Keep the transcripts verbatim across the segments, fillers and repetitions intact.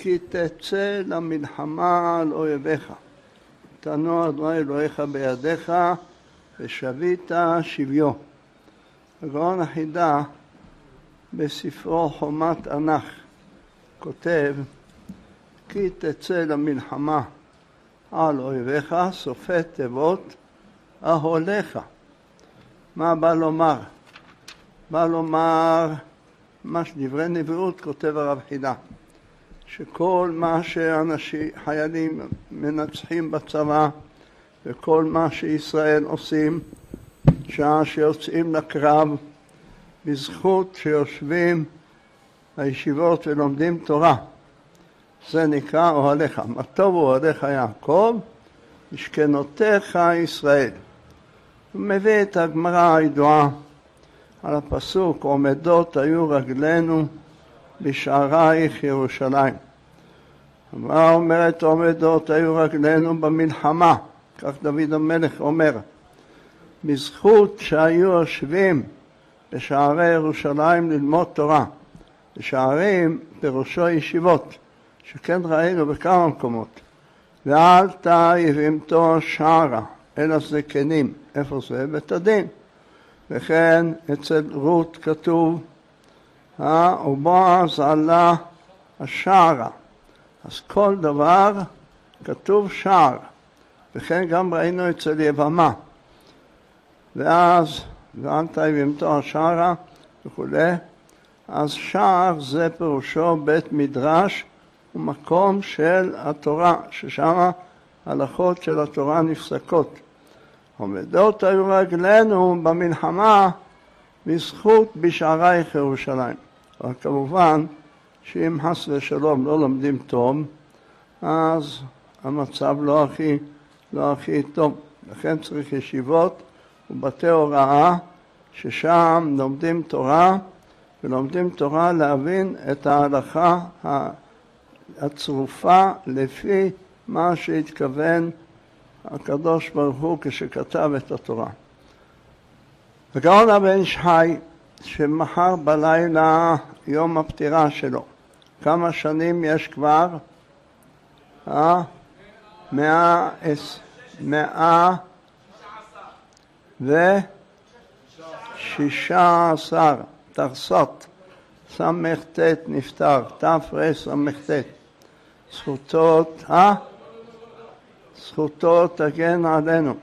כי תצא למלחמה על אויביך. תנו אדוני אלוהיך בידיך ושבית שביו. הגאון החידה בספרו חומת ענך כותב כי תצא למלחמה על אויביך, סופי תיבות אהוליך. מה בא לומר? בא לומר מה שדברי נביאות כותב הרב חידה, שכל מה שאנשים, חיילים מנצחים בצבא וכל מה שישראל עושים שעה שיוצאים לקרב בזכות שיושבים הישיבות ולומדים תורה, זה נקרא אוהליך. מה טוב אוהליך יעקב משכנותיך ישראל. הוא מביא את הגמרא הידועה על הפסוק עומדות היו רגלינו בשערייך ירושלים. הגמרא אומרת עומדות היו רגלינו במלחמה, כך דוד המלך אומר, בזכות שהיו יושבים בשערי ירושלים ללמוד תורה. בשערים פירושו ישיבות, שכן ראינו בכמה מקומות. ואל תא יבימתו שערה אל הזקנים. איפה זה? בית הדין. וכן אצל רות כתוב ובועז עלה השערה. אז כל דבר כתוב שער. וכן גם ראינו אצל יבמה. ואז ואל תא יבימתו השערה וכו'. אז שער זה פירושו בית מדרש ומקום של התורה, ששם הלכות של התורה נפסקות. עומדות היו רגלינו במלחמה בזכות בשערייך ירושלים. אבל כמובן שאם חס ושלום לא לומדים טוב, אז המצב לא הכי, לא הכי טוב. לכן צריך ישיבות ובתי הוראה ששם לומדים תורה, ולומדים תורה להבין את ההלכה הצרופה לפי מה שהתכוון הקדוש ברוך הוא כשכתב את התורה. הגאון הבן איש חי שמחר בלילה יום הפטירה שלו, כמה שנים יש כבר? אה? מאה, מאה ושישה עשר. תרסות, סמכת נפטר, תפרס סמכת. זכותות, אה? זכותו תגן עלינו.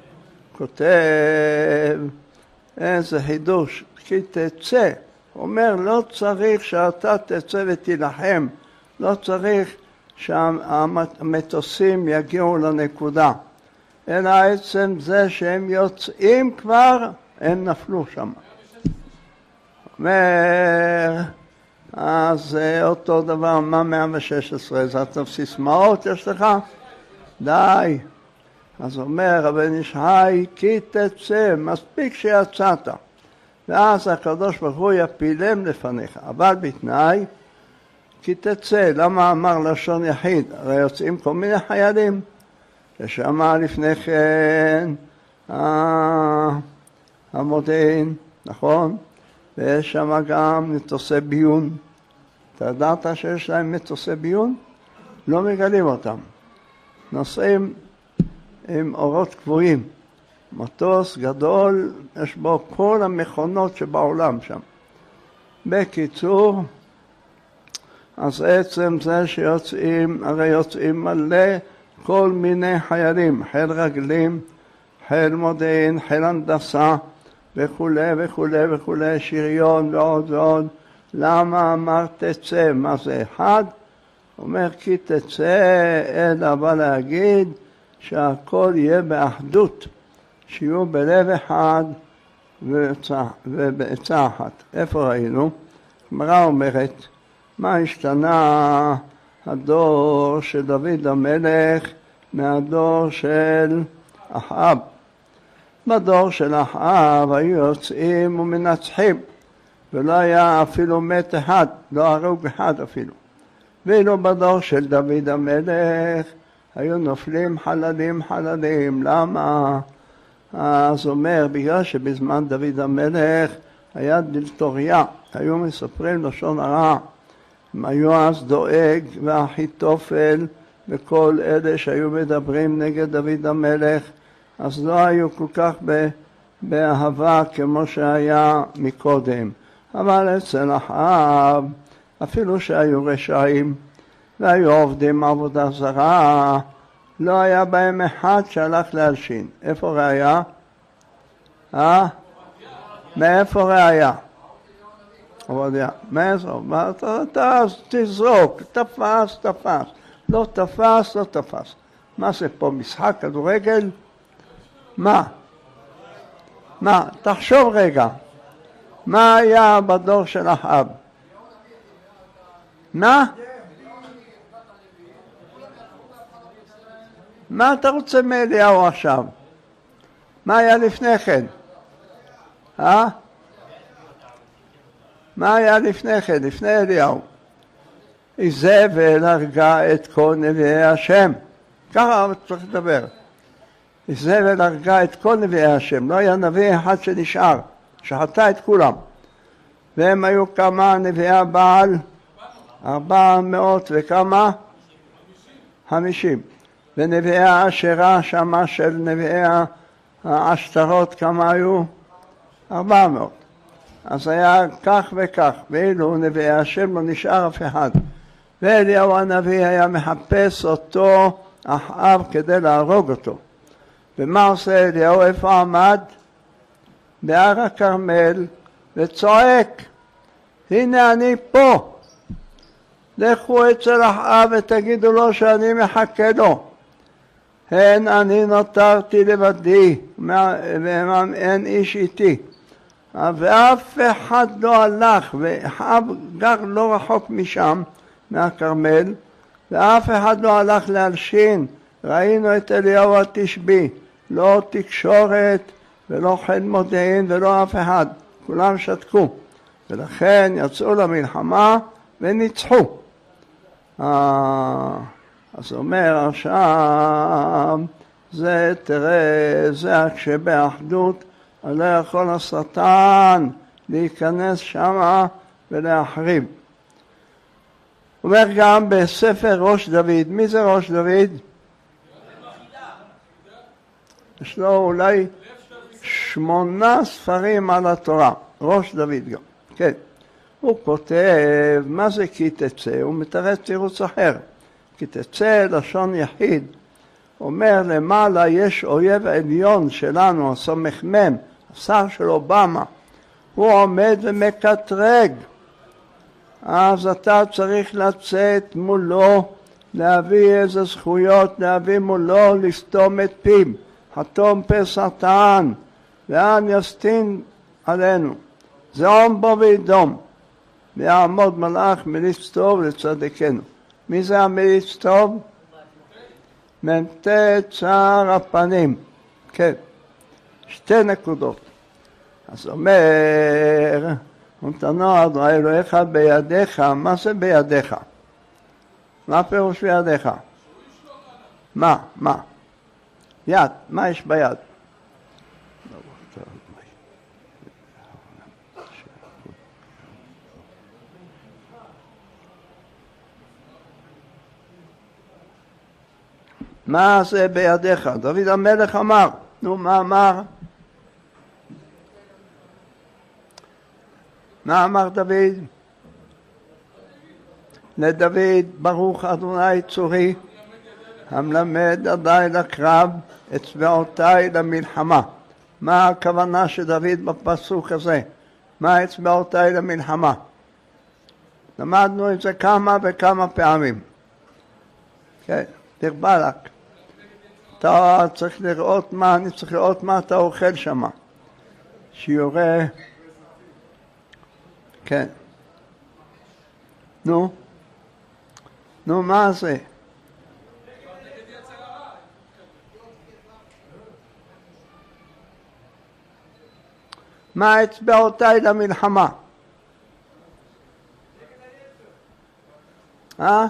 כותב, איזה חידוש, כי תצא. אומר, לא צריך שאתה תצא ותילחם, לא צריך שהמטוסים יגיעו לנקודה, אלא עצם זה שהם יוצאים כבר, הם נפלו שם. אומר, אז אותו דבר, מה מאה ושש עשרה? זה אתה סיסמאות יש לך? די. אז אומר הבן איש חי, כי תצא, מספיק שיצאת. ואז הקדוש ברוך הוא יפילם לפניך. אבל בתנאי, כי תצא. למה אמר לשון יחיד? הרי יוצאים כל מיני חיילים. ששמע לפני כן המודיעין, נכון? ויש שם גם מטוסי ביון. אתה ידעת שיש להם מטוסי ביון? לא מגלים אותם. נוסעים עם אורות קבועים. מטוס גדול, יש בו כל המכונות שבעולם שם. בקיצור, אז עצם זה שיוצאים, הרי יוצאים מלא כל מיני חיילים, חיל רגלים, חיל מודיעין, חיל הנדסה, וכו' וכו' וכו', שריון ועוד ועוד. למה אמר תצא? מה זה אחד? אומר כי תצא, אלא בא להגיד שהכל יהיה באחדות, שיהיו בלב אחד ובעצה אחת. איפה ראינו? הגמרא אומרת, מה השתנה הדור של דוד המלך מהדור של אחאב? בדור של אחאב היו יוצאים ומנצחים, ולא היה אפילו מת אחד, לא הרוג אחד אפילו. ואילו בדור של דוד המלך היו נופלים חללים חללים. למה? אז אומר, בגלל שבזמן דוד המלך היה דלתוריה, היו מספרים לשון הרע, יועז דואג ואחיתופל וכל אלה שהיו מדברים נגד דוד המלך, אז לא היו כל כך באהבה כמו שהיה מקודם. אבל אצל אחאב, אפילו שהיו רשעים והיו עובדים עבודה זרה, לא היה בהם אחד שהלך להלשין. איפה ראיה? אה? מאיפה ראיה? עובדיה. מאיפה? אתה תזרוק, תפס, תפס. לא תפס, לא תפס. מה זה פה, משחק כדורגל? מה? מה? תחשוב רגע. מה היה בדור של אחאב? מה? מה אתה רוצה מאליהו עכשיו? מה היה לפני כן? אה? מה היה לפני כן? לפני אליהו? איזבל הרגה את כל נביאי השם. ככה צריך לדבר. איזבל הרגה את כל נביאי השם. לא היה נביא אחד שנשאר. שחטא את כולם. והם היו כמה נביאי הבעל? ארבע מאות וכמה? חמישים. ונביאי האשרה שמה של נביאי האשתרות כמה היו? ארבע מאות. אז היה כך וכך, ואילו נביאי השם לא נשאר אף אחד. ואליהו הנביא היה מחפש אותו אחאב כדי להרוג אותו. ומה עושה אליהו? איפה עמד? בהר הכרמל, וצועק, הנה אני פה. לכו אצל אחאב ותגידו לו שאני מחכה לו. הן אני נותרתי לבדי, ואין איש איתי. ואף אחד לא הלך, ואחאב גר לא רחוק משם, מהכרמל, ואף אחד לא הלך להלשין. ראינו את אליהו התשבי, לא תקשורת ולא חיל מודיעין ולא אף אחד, כולם שתקו, ולכן יצאו למלחמה וניצחו. אז אומר עכשיו, זה תראה, זה כשבאחדות, לא יכול השטן להיכנס שמה ולהחריב. אומר גם בספר ראש דוד, מי זה ראש דוד? יש לו אולי שמונה ספרים על התורה, ראש דוד גם, כן. הוא כותב, מה זה כי תצא? הוא מתרץ תירוץ אחר. כי תצא לשון יחיד, אומר למעלה יש אויב עליון שלנו, הסמ"ם, השר של אובמה, הוא עומד ומקטרג. אז אתה צריך לצאת מולו, להביא איזה זכויות, להביא מולו, לסתום את פיו, חתום פה שטן, ואן יסטין עלינו. זעום בו וידום, ויעמוד מלאך מליץ טוב לצדקנו. מי זה המליץ טוב? מ"ט צער הפנים. כן, שתי נקודות. אז אומר, ונתנו אדוני אלוהיך בידיך. מה זה בידיך? מה פירוש בידיך? מה? מה? יד. מה יש ביד? מה זה בידיך? דוד המלך אמר. נו, מה אמר? מה אמר דוד? לדוד, ברוך אדוני צורי, המלמד ידי לקרב, אצבעותי למלחמה. מה הכוונה של דוד בפסוק הזה? מה אצבעותי למלחמה? למדנו את זה כמה וכמה פעמים. כן, תרבה לך. אתה צריך לראות מה, אני צריך לראות מה אתה אוכל שם. שיורה, כן. נו, נו, מה זה? מה אצבעותיי למלחמה? אה?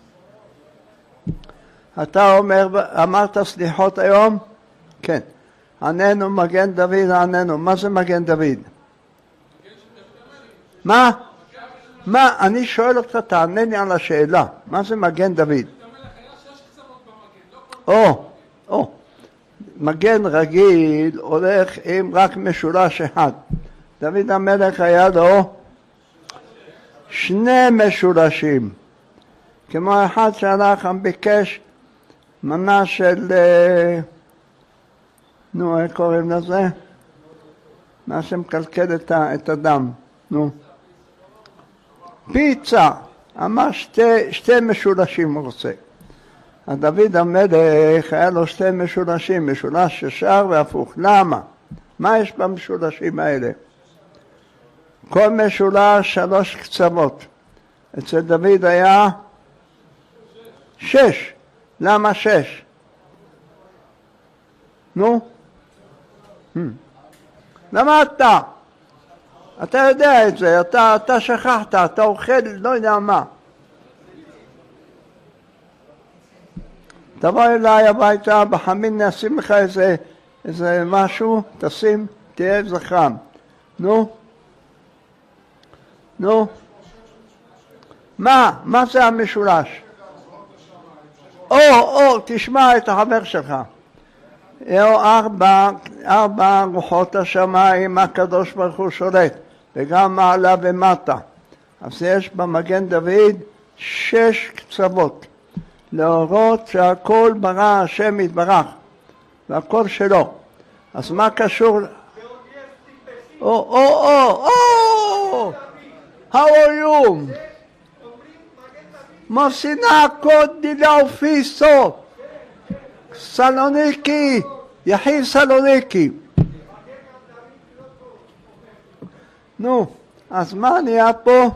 אתה אומר, אמרת סליחות היום? כן. עננו מגן דוד, עננו. מה זה מגן דוד? מה? מה? אני שואל אותך, תענה לי על השאלה. מה זה מגן דוד? או, או. מגן רגיל הולך עם רק משולש אחד. דוד המלך היה לו שני משולשים. כמו אחד שהלך ביקש מנה של, נו, איך קוראים לזה? מה שמקלקל את הדם, נו. פיצה, אמר שתי, שתי משולשים הוא רוצה. דוד המלך היה לו שתי משולשים, משולש ישר והפוך. למה? מה יש במשולשים האלה? כל משולש שלוש קצוות. אצל דוד היה שש. למה שש? נו? למה אתה? אתה יודע את זה, אתה, אתה שכחת, אתה אוכל, לא יודע מה. תבוא אליי הביתה, בחמין נשים לך איזה, איזה משהו, תשים, תהיה זכרם. נו? נו? מה? מה זה המשולש? או, או, תשמע את החבר שלך. יהיו ארבע, ארבע רוחות השמיים, הקדוש ברוך הוא שולט, וגם מעלה ומטה. אז יש במגן דוד שש קצוות, להורות שהכל ברא השם יתברך, והכל שלו. אז מה קשור? או, או, או, או, how are you? מוסינה קוד דילה ופיסו, סלוניקי, יחי סלוניקי. נו, אז מה נהיה פה?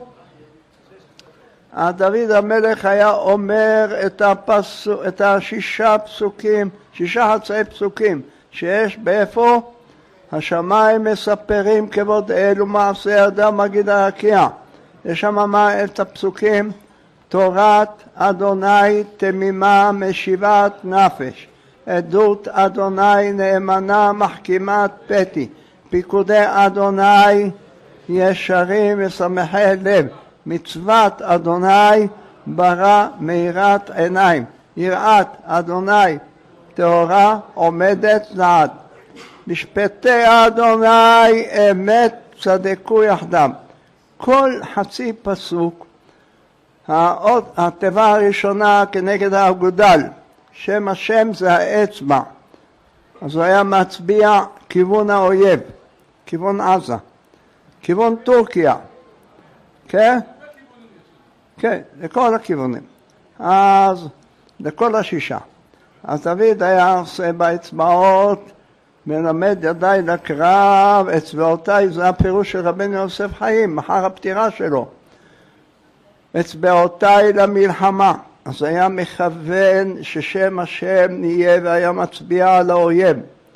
דוד המלך היה אומר את, הפסוק, את השישה פסוקים, שישה חצאי פסוקים, שיש באיפה? השמיים מספרים כבוד אלו מעשה אדם מגיד הרקיע. יש שם מה את הפסוקים? תורת אדוני תמימה משיבת נפש, עדות אדוני נאמנה מחכימת פתי, פיקודי אדוני ישרים ושמחי לב, מצוות אדוני ברא מאירת עיניים, יראת אדוני טהורה עומדת לעד, משפטי אדוני אמת צדקו יחדם. כל חצי פסוק, התיבה הראשונה כנגד האגודל, שם השם זה האצבע, אז הוא היה מצביע כיוון האויב, כיוון עזה, כיוון טורקיה, כן? כן, לכל הכיוונים. אז לכל השישה. אז דוד היה עושה באצבעות, מלמד ידיי לקרב, אצבעותיי, זה הפירוש של רבנו יוסף חיים, אחר הפטירה שלו. אצבעותיי למלחמה. אז היה מכוון ששם השם נהיה והיה מצביע על האויב.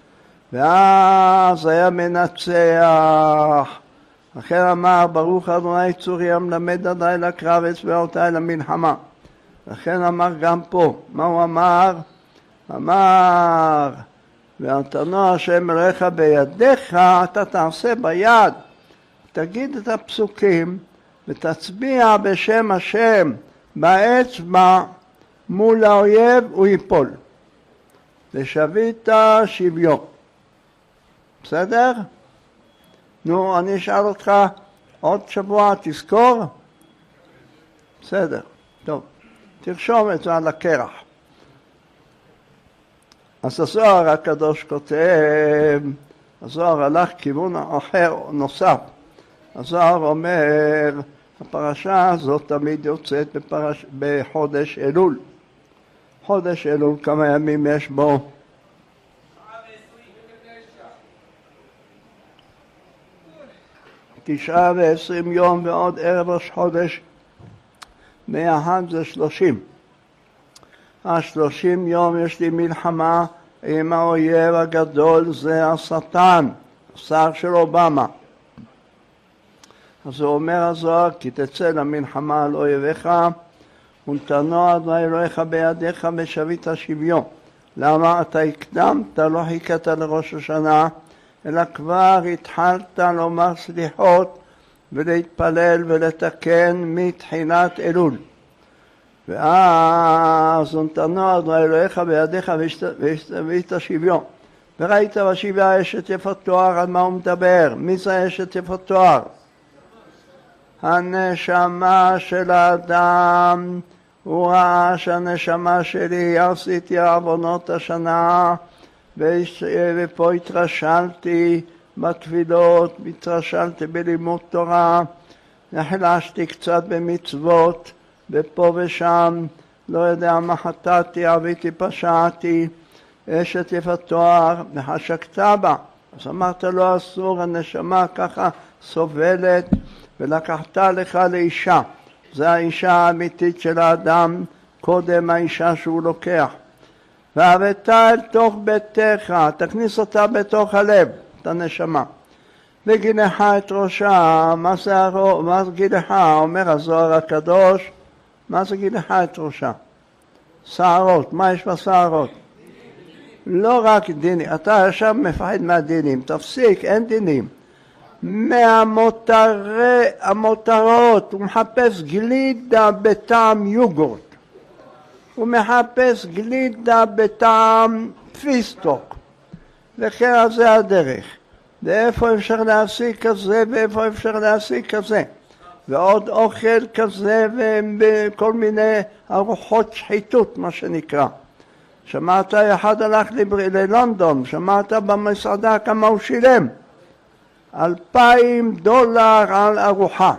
ואז היה מנצח. לכן אמר ברוך אדוני צורי המלמד ידיי לקרב אצבעותיי למלחמה. לכן אמר גם פה, מה הוא אמר? אמר ונתנו השם אליך בידיך, אתה תעשה ביד, תגיד את הפסוקים ותצביע בשם השם באצבע מול האויב, הוא ייפול. ושבית שביו. בסדר? נו, אני אשאל אותך עוד שבוע, תזכור? בסדר, טוב. תרשום את זה על הקרח. אז הזוהר הקדוש כותב, הזוהר הלך כיוון אחר נוסף. הזוהר אומר, הפרשה הזאת תמיד יוצאת בפרש... בחודש אלול. חודש אלול, כמה ימים יש בו? תשעה ועשרים יום ועוד ערב ראש חודש, מאחד זה שלושים. השלושים יום יש לי מלחמה עם האויב הגדול, זה השטן, השר של אובמה. אז הוא אומר הזוהר, כי תצא למלחמה על אויביך, ונתנו אדוני אלוהיך בידיך ושבית שביו. למה אתה הקדמת, לא חיכת לראש השנה, אלא כבר התחלת לומר סליחות ולהתפלל ולתקן מתחילת אלול. ואז נתנו אדוני אלוהיך בידיך והשתבית שוויון. וראית בשביה אשת יפת תואר, על מה הוא מדבר? מי זה אשת יפת תואר? הנשמה של האדם. הוא ראה שהנשמה שלי עשיתי עוונות השנה, ופה התרשלתי בתפילות, התרשלתי בלימוד תורה, נחלשתי קצת במצוות, ופה ושם, לא יודע מה חטאתי, עוויתי, פשעתי, אשת יפת תואר, וחשקת בה. אז אמרת לו אסור, הנשמה ככה סובלת, ולקחת לך לאישה. זו האישה האמיתית של האדם, קודם האישה שהוא לוקח. והבאתה אל תוך ביתך, תכניס אותה בתוך הלב, את הנשמה. וגילך את ראשה, מה זה, הרו, מה זה גילך? אומר הזוהר הקדוש, מה זה גילך את ראשה? שערות, מה יש בשערות? לא רק דינים, אתה עכשיו מפחד מהדינים, תפסיק, אין דינים. מהמותרות, הוא מחפש גלידה בטעם יוגורט, הוא מחפש גלידה בטעם פיסטוק, וכן זה הדרך. ואיפה אפשר להשיג כזה ואיפה אפשר להשיג כזה, ועוד אוכל כזה וכל מיני ארוחות שחיתות מה שנקרא. שמעת אחד הלך ללונדון, שמעת במסעדה כמה הוא שילם? אלפיים דולר על ארוחה.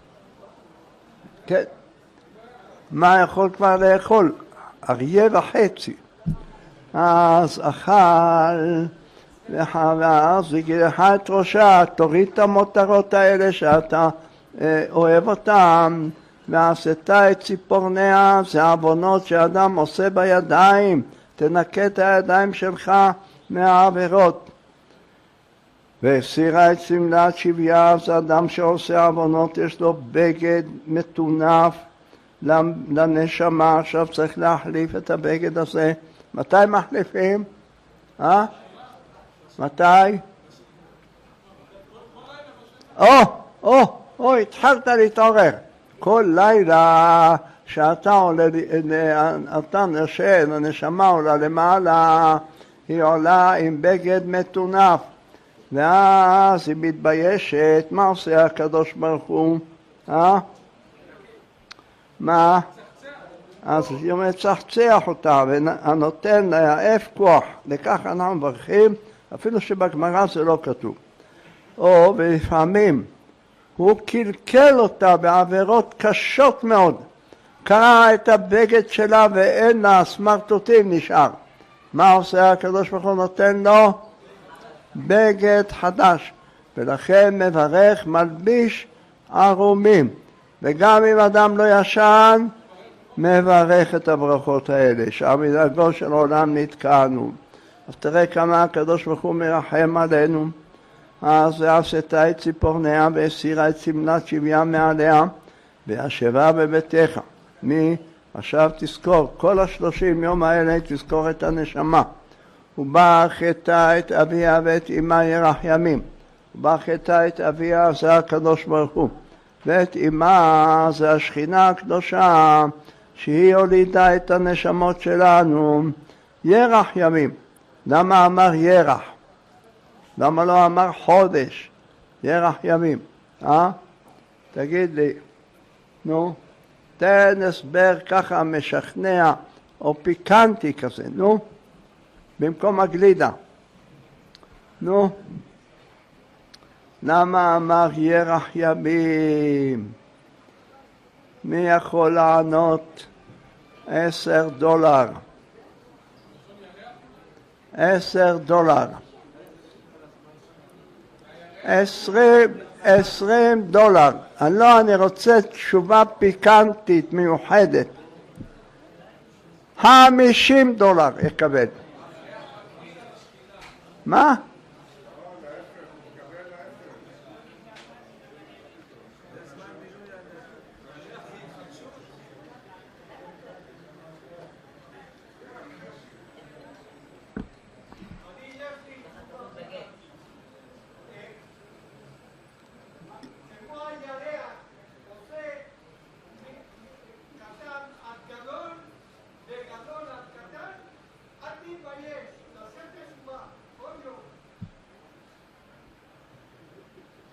כן. מה יכול כבר לאכול? אריה וחצי. אז אכל, ואז הגילך את ראשה, תוריד את המותרות האלה שאתה אה, אוהב אותם, ועשית את ציפורניה, זה עוונות שאדם עושה בידיים, תנקה את הידיים שלך מהעבירות. והסירה את סמלת שוויה, זה אדם שעושה עוונות, יש לו בגד מטונף לנשמה, עכשיו צריך להחליף את הבגד הזה. מתי מחליפים? אה? מתי? או, או, או, התחלת להתעורר. כל לילה שאתה עולה, אתה נשן, הנשמה עולה למעלה, היא עולה עם בגד מטונף. ואז היא מתביישת, מה עושה הקדוש ברוך הוא? אה? מה? אז היא מצחצח אותה ונותן לה אף כוח, לכך אנחנו מברכים, אפילו שבגמרא זה לא כתוב. או ולפעמים הוא קלקל אותה בעבירות קשות מאוד, קרע את הבגד שלה ואין לה סמרטוטים נשאר. מה עושה הקדוש ברוך הוא? נותן לו בגד חדש, ולכן מברך מלביש ערומים. וגם אם אדם לא ישן, מברך את הברכות האלה, שהמנהגו של עולם נתקענו. אז תראה כמה הקדוש ברוך הוא מרחם עלינו. אז ועשית את ציפורניה והסירה את סמלת שוויה מעליה, והשבה בביתך. מי? עכשיו תזכור, כל השלושים יום האלה תזכור את הנשמה. וברכתה את אביה ואת אמה ירח ימים. וברכתה את אביה זה הקדוש ברוך הוא. ואת אמה זה השכינה הקדושה שהיא הולידה את הנשמות שלנו. ירח ימים. למה אמר ירח? למה לא אמר חודש? ירח ימים. אה? תגיד לי. נו. תן הסבר ככה משכנע או פיקנטי כזה. נו. במקום הגלידה. נו. למה אמר ירח ימים? מי יכול לענות? עשר דולר. עשר דולר. עשרים, עשרים דולר. אני לא, אני רוצה תשובה פיקנטית מיוחדת. חמישים דולר יקבל. מה?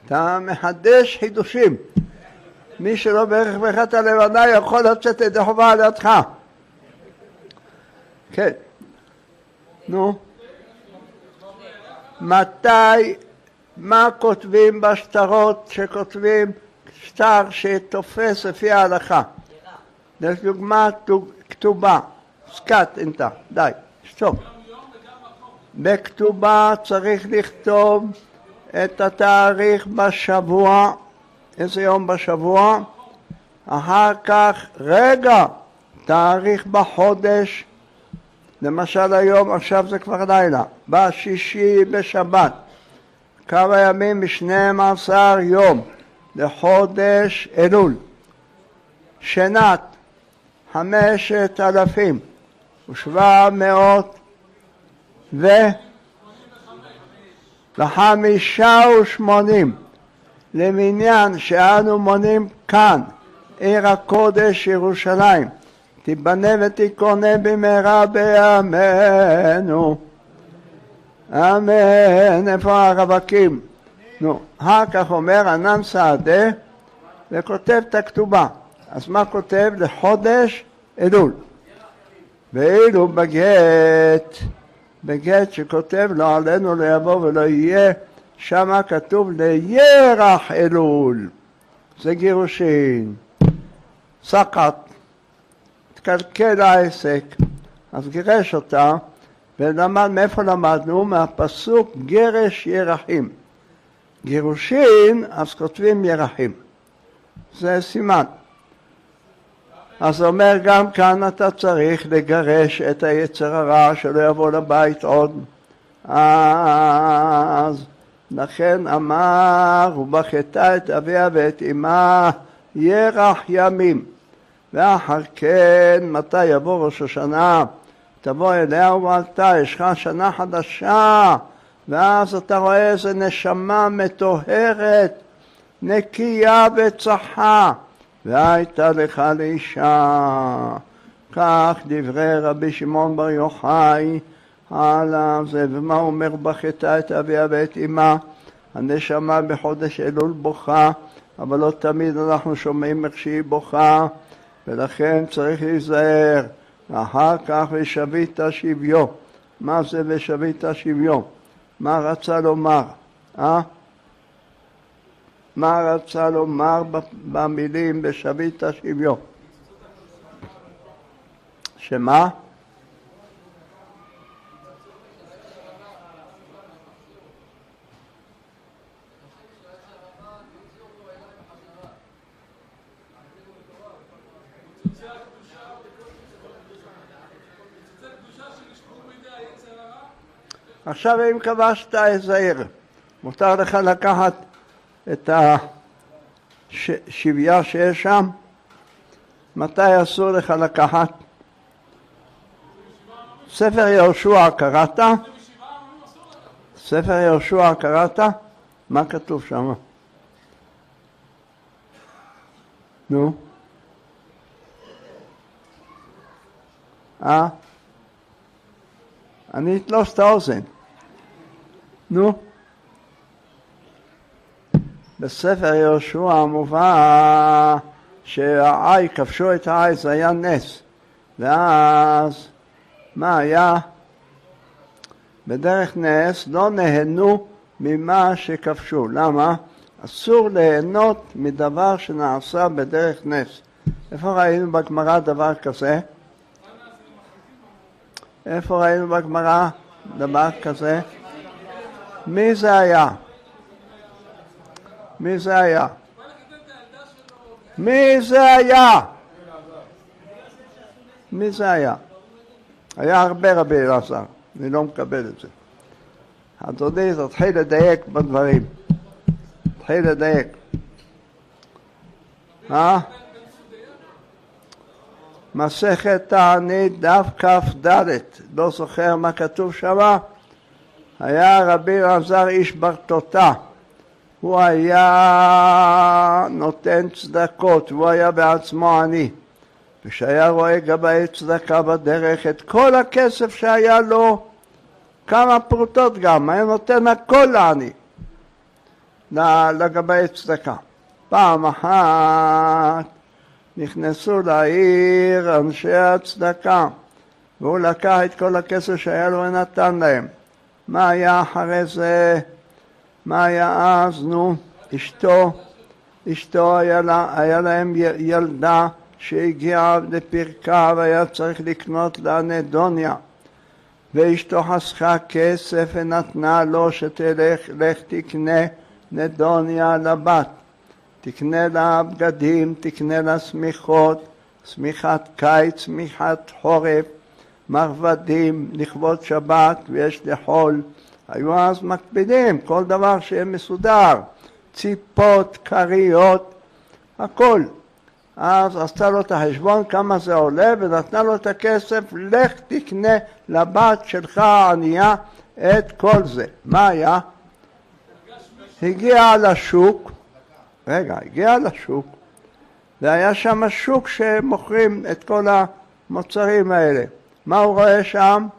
אתה מחדש חידושים. מי שלא ברך ברכת הלבנה יכול לצאת ידי חובה על ידך. כן. נו. מתי, מה כותבים בשטרות שכותבים שטר שתופס לפי ההלכה? לדוגמה כתובה, סקת אינתה, די, שטוב. בכתובה צריך לכתוב את התאריך בשבוע, איזה יום בשבוע, אחר כך רגע, תאריך בחודש, למשל היום, עכשיו זה כבר לילה, בשישי בשבת, כמה ימים משנים עשר יום לחודש אלול, שנת חמשת אלפים ושבע מאות ו... וחמישה ושמונים למניין שאנו מונים כאן עיר הקודש ירושלים תיבנה ותיכונן במהרה בימינו אמן. איפה הרווקים? נו, אחר כך אומר ענן סעדה וכותב את הכתובה. אז מה כותב? לחודש אלול. ואילו בגט בגט שכותב לא עלינו לא יבוא ולא יהיה, שמה כתוב לירח אלול, זה גירושין. סקת, תקלקל העסק, אז גירש אותה, ולמד, מאיפה למדנו? מהפסוק גרש ירחים. גירושין, אז כותבים ירחים. זה סימן. אז אומר גם כאן אתה צריך לגרש את היצר הרע שלא יבוא לבית עוד. אז לכן אמר ובכתה את אביה ואת אמה ירח ימים. ואחר כן מתי יבוא ראש השנה תבוא אליה ובעלתה יש לך שנה חדשה, ואז אתה רואה איזה נשמה מטוהרת נקייה וצחה והייתה לך לאישה. כך דברי רבי שמעון בר יוחאי על זה. ומה אומר? בכתה את אביה ואת אמה, הנשמה בחודש אלול בוכה, אבל לא תמיד אנחנו שומעים איך שהיא בוכה, ולכן צריך להיזהר. ואחר כך ושבית שביו. מה זה ושבית שביו? מה רצה לומר? אה? מה רצה לומר במילים בשבית שביו? שמה? עכשיו אם כבשת איזה עיר, מותר לך לקחת את השביה שיש שם. מתי אסור לך לקחת? ספר יהושע קראת? ספר יהושע קראת? מה כתוב שם? נו? אה? אני אתלוש את האוזן. נו? בספר יהושע מובא שהעי, כבשו את העי, זה היה נס. ואז מה היה? בדרך נס לא נהנו ממה שכבשו. למה? אסור ליהנות מדבר שנעשה בדרך נס. איפה ראינו בגמרא דבר כזה? איפה ראינו בגמרא דבר כזה? מי זה היה? מי זה היה? מי זה היה? מי זה היה? היה הרבה רבי אלעזר, אני לא מקבל את זה. אדוני, תתחיל לדייק בדברים. תתחיל לדייק. אה? מסכת תענית דף כף ד', לא זוכר מה כתוב שם. היה רבי אלעזר איש ברטוטה, הוא היה נותן צדקות, הוא היה בעצמו עני, ושהיה רואה גבאי צדקה בדרך את כל הכסף שהיה לו, כמה פרוטות גם, היה נותן הכל לעני. לגבי צדקה. פעם אחת נכנסו לעיר אנשי הצדקה, והוא לקח את כל הכסף שהיה לו ונתן להם. מה היה אחרי זה? מה היה אז? נו, אשתו, אשתו היה, לה, היה להם ילדה שהגיעה לפרקה והיה צריך לקנות לה נדוניה. ואשתו חסכה כסף ונתנה לו שתלך, לך תקנה נדוניה לבת. תקנה לה בגדים, תקנה לה סמיכות, סמיכת קיץ, סמיכת חורף, מרבדים לכבוד שבת ויש לחול. היו אז מקפידים, כל דבר שיהיה מסודר, ציפות, קריות, הכל. אז עשתה לו את החשבון כמה זה עולה ונתנה לו את הכסף, לך תקנה לבת שלך הענייה את כל זה. מה היה? הגיע לשוק, רגע, הגיע לשוק, והיה שם שוק שמוכרים את כל המוצרים האלה. מה הוא רואה שם?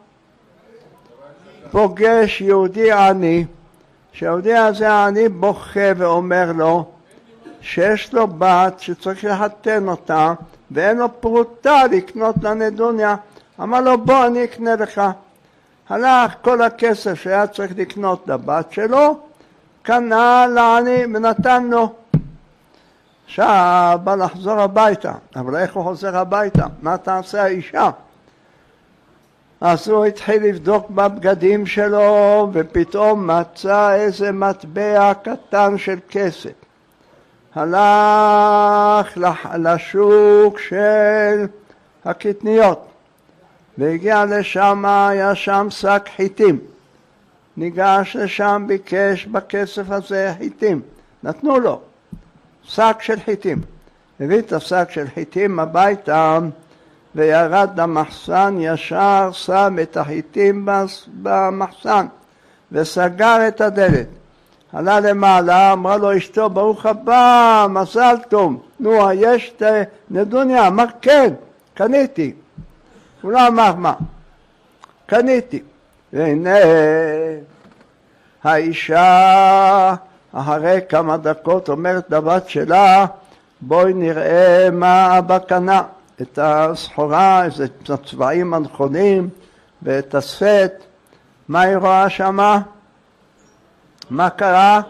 פוגש יהודי עני, שיהודי הזה העני בוכה ואומר לו שיש לו בת שצריך לחתן אותה ואין לו פרוטה לקנות לנדוניה. אמר לו בוא אני אקנה לך. הלך כל הכסף שהיה צריך לקנות לבת שלו, קנה לעני ונתן לו. עכשיו בא לחזור הביתה, אבל איך הוא חוזר הביתה? מה תעשה האישה? אז הוא התחיל לבדוק בבגדים שלו ופתאום מצא איזה מטבע קטן של כסף. הלך לשוק של הקטניות והגיע לשם, היה שם שק חיטים. ניגש לשם, ביקש בכסף הזה חיטים, נתנו לו שק של חיטים. הביא את השק של חיטים הביתה וירד למחסן, ישר שם את החיטים במחסן וסגר את הדלת. עלה למעלה, אמרה לו אשתו ברוך הבא, מזל טוב, נו יש נדוניה? אמר כן, קניתי. הוא לא אמר מה, קניתי. והנה האישה אחרי כמה דקות אומרת לבת שלה בואי נראה מה אבא קנה, את הסחורה, את הצבעים הנכונים ואת הספט. מה היא רואה שמה? מה קרה?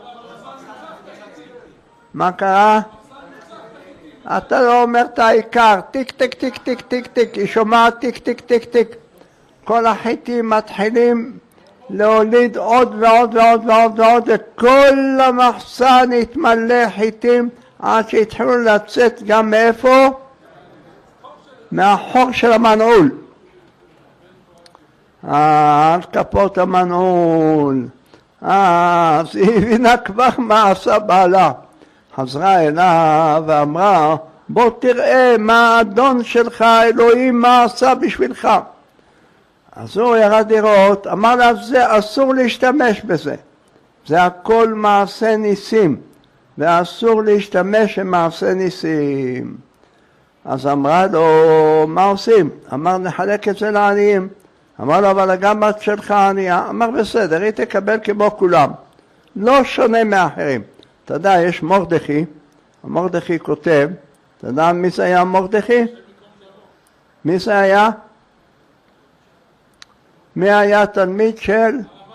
מה קרה? אתה לא אומר את העיקר, טיק טיק טיק טיק טיק טיק, היא שומעת טיק טיק טיק טיק. כל החיטים מתחילים להוליד עוד ועוד ועוד ועוד ועוד, וכל המחסן התמלא חיטים עד שהתחילו לצאת גם מאיפה? מהחור של המנעול, על כפות המנעול. אז היא הבינה כבר מה עשה בעלה, חזרה אליו ואמרה בוא תראה מה האדון שלך אלוהים מה עשה בשבילך. אז הוא ירד לראות, אמר לה זה אסור להשתמש בזה, זה הכל מעשה ניסים ואסור להשתמש במעשה ניסים. אז אמרה לו מה עושים? אמר נחלק את זה לעניים. אמר לו אבל גם בת שלך ענייה. אמר בסדר, היא תקבל כמו כולם, לא שונה מאחרים. אתה יודע, יש מרדכי, המרדכי כותב, אתה יודע מי זה היה מרדכי? מי זה היה? מי היה תלמיד של?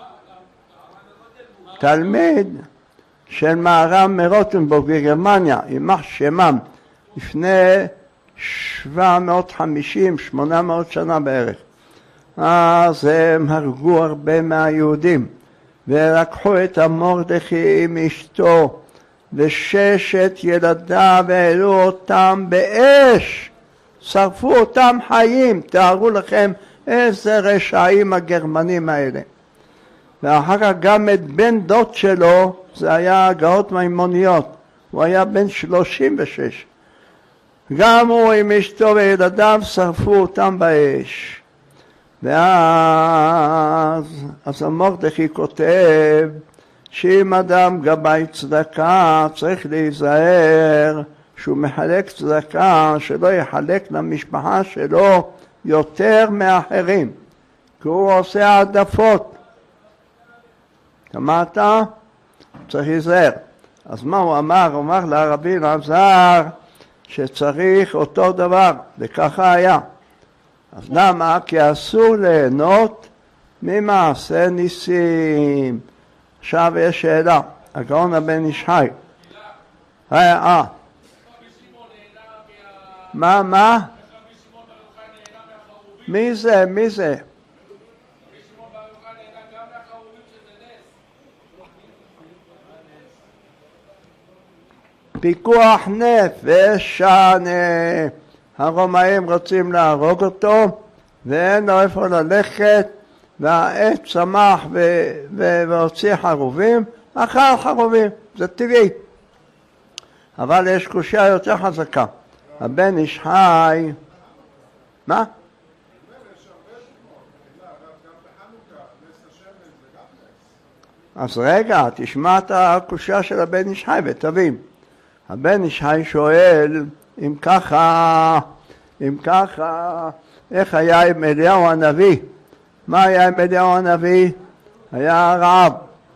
תלמיד של מהר"ם מרוטנבורג בגרמניה, יימח שמם, לפני שבע מאות וחמישים שמונה מאות שנה בערך. אז הם הרגו הרבה מהיהודים ולקחו את המרדכי עם אשתו וששת ילדיו והעלו אותם באש, שרפו אותם חיים. תארו לכם איזה רשעים הגרמנים האלה. ואחר כך גם את בן דוד שלו, זה היה הגאות מימוניות, הוא היה בן שלושים ושש, גם הוא עם אשתו וילדיו שרפו אותם באש. ואז אז המרדכי כותב שאם אדם גבאי צדקה צריך להיזהר שהוא מחלק צדקה שלא יחלק למשפחה שלו יותר מאחרים, כי הוא עושה העדפות. שמעת? צריך להיזהר. אז מה הוא אמר? הוא אמר לרבי אלעזר שצריך אותו דבר, וככה היה. אז למה? כי אסור ליהנות ממעשה ניסים. עכשיו יש שאלה, הגאון הבן איש חי. אה, מה, מה? מי זה? מי זה? פיקוח נפש, הרומאים רוצים להרוג אותו ואין לו איפה ללכת, והעץ צמח והוציא חרובים, אכל חרובים, זה טבעי. אבל יש קושיה יותר חזקה. הבן איש חי, מה? אז רגע, תשמע את הקושיה של הבן איש חי ותבין. הבן איש חי שואל, אם ככה, אם ככה, איך היה עם אליהו הנביא? מה היה עם אליהו הנביא? היה רעב.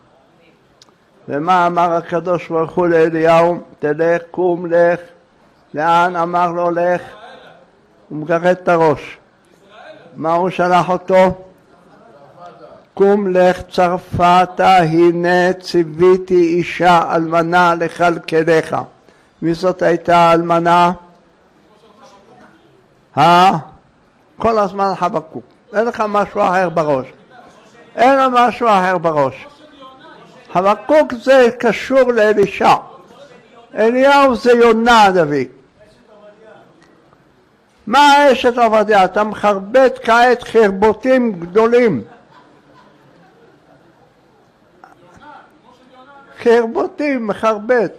ומה אמר הקדוש ברוך הוא לאליהו? תלך, קום, לך. לאן אמר לו לך? הוא מגרד את הראש. מה הוא שלח אותו? קום לך צרפתה, הנה ציוויתי אישה אלמנה לכלכלך. מי זאת הייתה אלמנה? אה? כל הזמן חבקוק. אין לך משהו אחר בראש. אין לו משהו אחר בראש. חבקוק זה קשור לאלישע. אליהו זה יונה הנביא. מה אשת עובדיה? אתה מחרבט כעת חרבותים גדולים. חרבותים, מחרבט.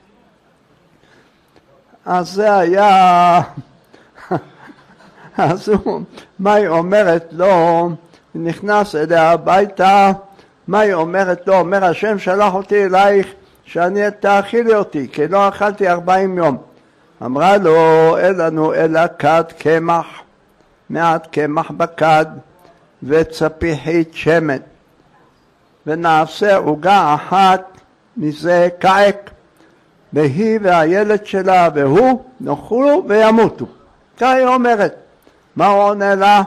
אז זה היה, אז הוא, מה היא אומרת לו, נכנס אליה הביתה, מה היא אומרת לו, אומר השם שלח אותי אלייך, שאני תאכילי אותי, כי לא אכלתי ארבעים יום. אמרה לו, אין לנו אלא כד קמח, מעט קמח בכד, וצפיחית שמן, ונעשה עוגה אחת מזה כעק, והיא והילד שלה והוא נאכלו וימותו. כך היא אומרת. מה הוא עונה לה?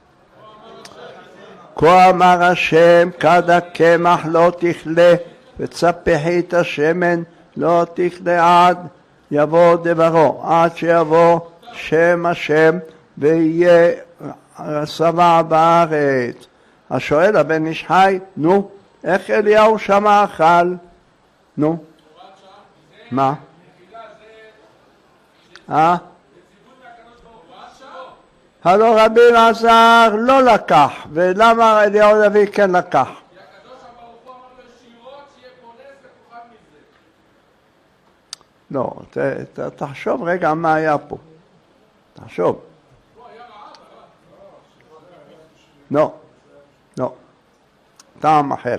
כה אמר השם, כד הקמח לא תכלה, וצפיחית השמן לא תכלה עד יבוא דברו, עד שיבוא שם השם ויהיה שבע בארץ. השואל הבן איש חי, נו, איך אליהו שמה אכל? נו, מה? אה? הלא רבי אלעזר לא לקח, ולמה אליהו הנביא כן לקח? כי הקדוש ברוך הוא אמר לו ישירות שיהיה פונס וכוכב מזה. לא, תחשוב רגע מה היה פה. תחשוב. לא, לא. טעם אחר.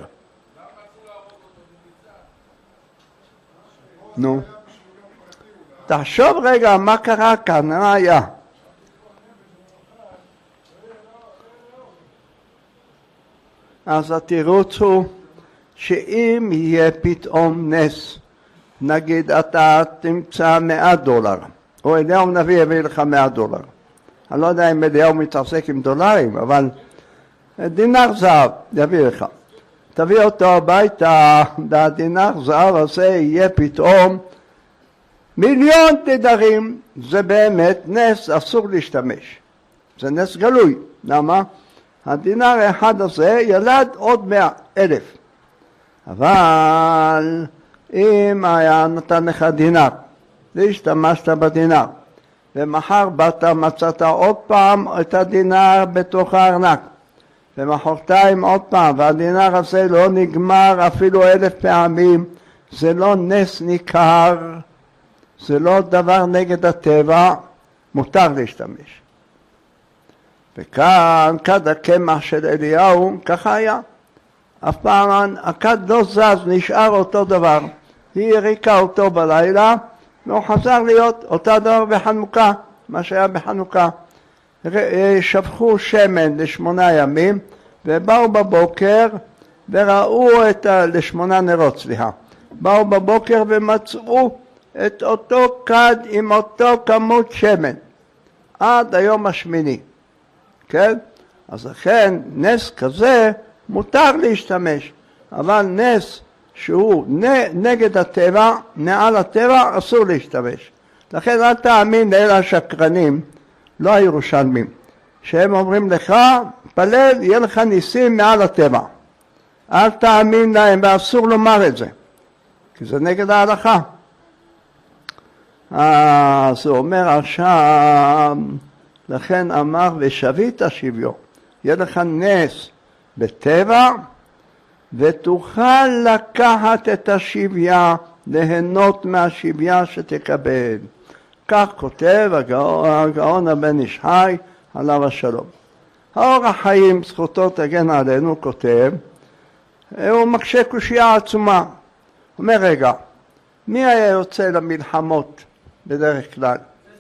נו. תחשוב רגע מה קרה כאן, מה היה? אז התירוץ הוא שאם יהיה פתאום נס, נגיד אתה תמצא מאה דולר, או אליהו נביא יביא לך מאה דולר. אני לא יודע אם אליהו מתעסק עם דולרים, אבל דינר זהב יביא לך. תביא אותו הביתה, והדינר זהב הזה יהיה פתאום מיליון תדרים. זה באמת נס, אסור להשתמש. זה נס גלוי. למה? הדינר האחד הזה ילד עוד מאה אלף. אבל אם היה נתן לך דינר, והשתמשת בדינר, ומחר באת מצאת עוד פעם את הדינר בתוך הארנק, ומחרתיים עוד פעם, והדינר הזה לא נגמר אפילו אלף פעמים, זה לא נס ניכר, זה לא דבר נגד הטבע, מותר להשתמש. וכאן כד הקמח של אליהו, ככה היה. אף פעם הכד לא זז, נשאר אותו דבר. היא הריקה אותו בלילה, והוא חזר להיות אותה דבר בחנוכה, מה שהיה בחנוכה. שפכו שמן לשמונה ימים, ובאו בבוקר וראו את ה... לשמונה נרות, סליחה. באו בבוקר ומצאו את אותו כד עם אותו כמות שמן, עד היום השמיני, כן? אז לכן נס כזה מותר להשתמש, אבל נס שהוא נגד הטבע, מעל הטבע, אסור להשתמש. לכן אל תאמין לאלה השקרנים, לא הירושלמים, שהם אומרים לך, פלל, יהיה לך ניסים מעל הטבע. אל תאמין להם, ואסור לומר את זה, כי זה נגד ההלכה. אז הוא אומר עכשיו, לכן אמר ושבית שביו, יהיה לך נס בטבע, ותוכל לקחת את השביה, ליהנות מהשביה שתקבל. כך כותב הגאון, הגאון הבן איש חי, עליו השלום. האור החיים, זכותו תגן עלינו, כותב, הוא מקשה קושייה עצומה. הוא אומר, רגע, מי היה יוצא למלחמות בדרך כלל?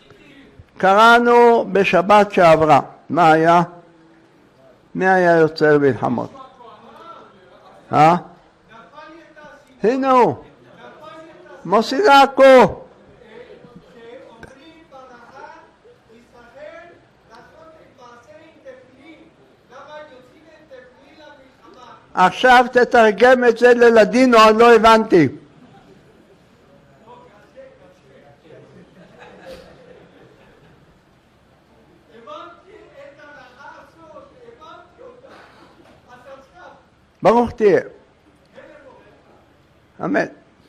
קראנו בשבת שעברה, מה היה? מי היה יוצא למלחמות? אה? הנה הוא, מוסי דעקו. עכשיו תתרגם את זה ללדינו, אני לא הבנתי. ברוך תהיה. אמן.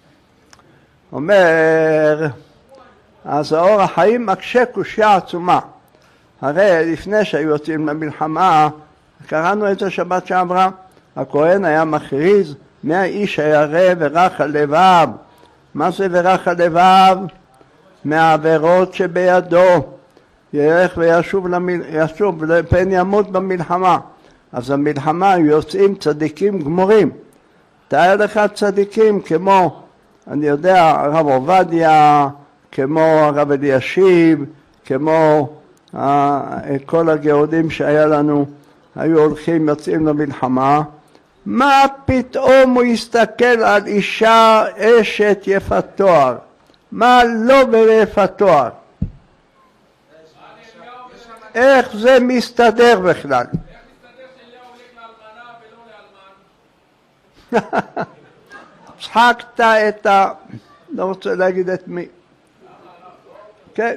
אומר, אז האור החיים מקשה קושיה עצומה. הרי לפני שהיו יוצאים למלחמה, קראנו את זה שבת שעברה, הכהן היה מכריז, מהאיש הירא ורך הלבב. מה זה ורך הלבב? מהעבירות שבידו. ילך וישוב למל... ישוב, פן ימות במלחמה. אז המלחמה יוצאים צדיקים גמורים. תאר לך צדיקים כמו, אני יודע, הרב עובדיה, כמו הרב אלישיב, כמו אה, כל הגאונים שהיה לנו, היו הולכים, יוצאים למלחמה. מה פתאום הוא יסתכל על אישה אשת יפת תואר? מה לא ביפת תואר? איך זה מסתדר בכלל? צחקת את ה... לא רוצה להגיד את מי. כן.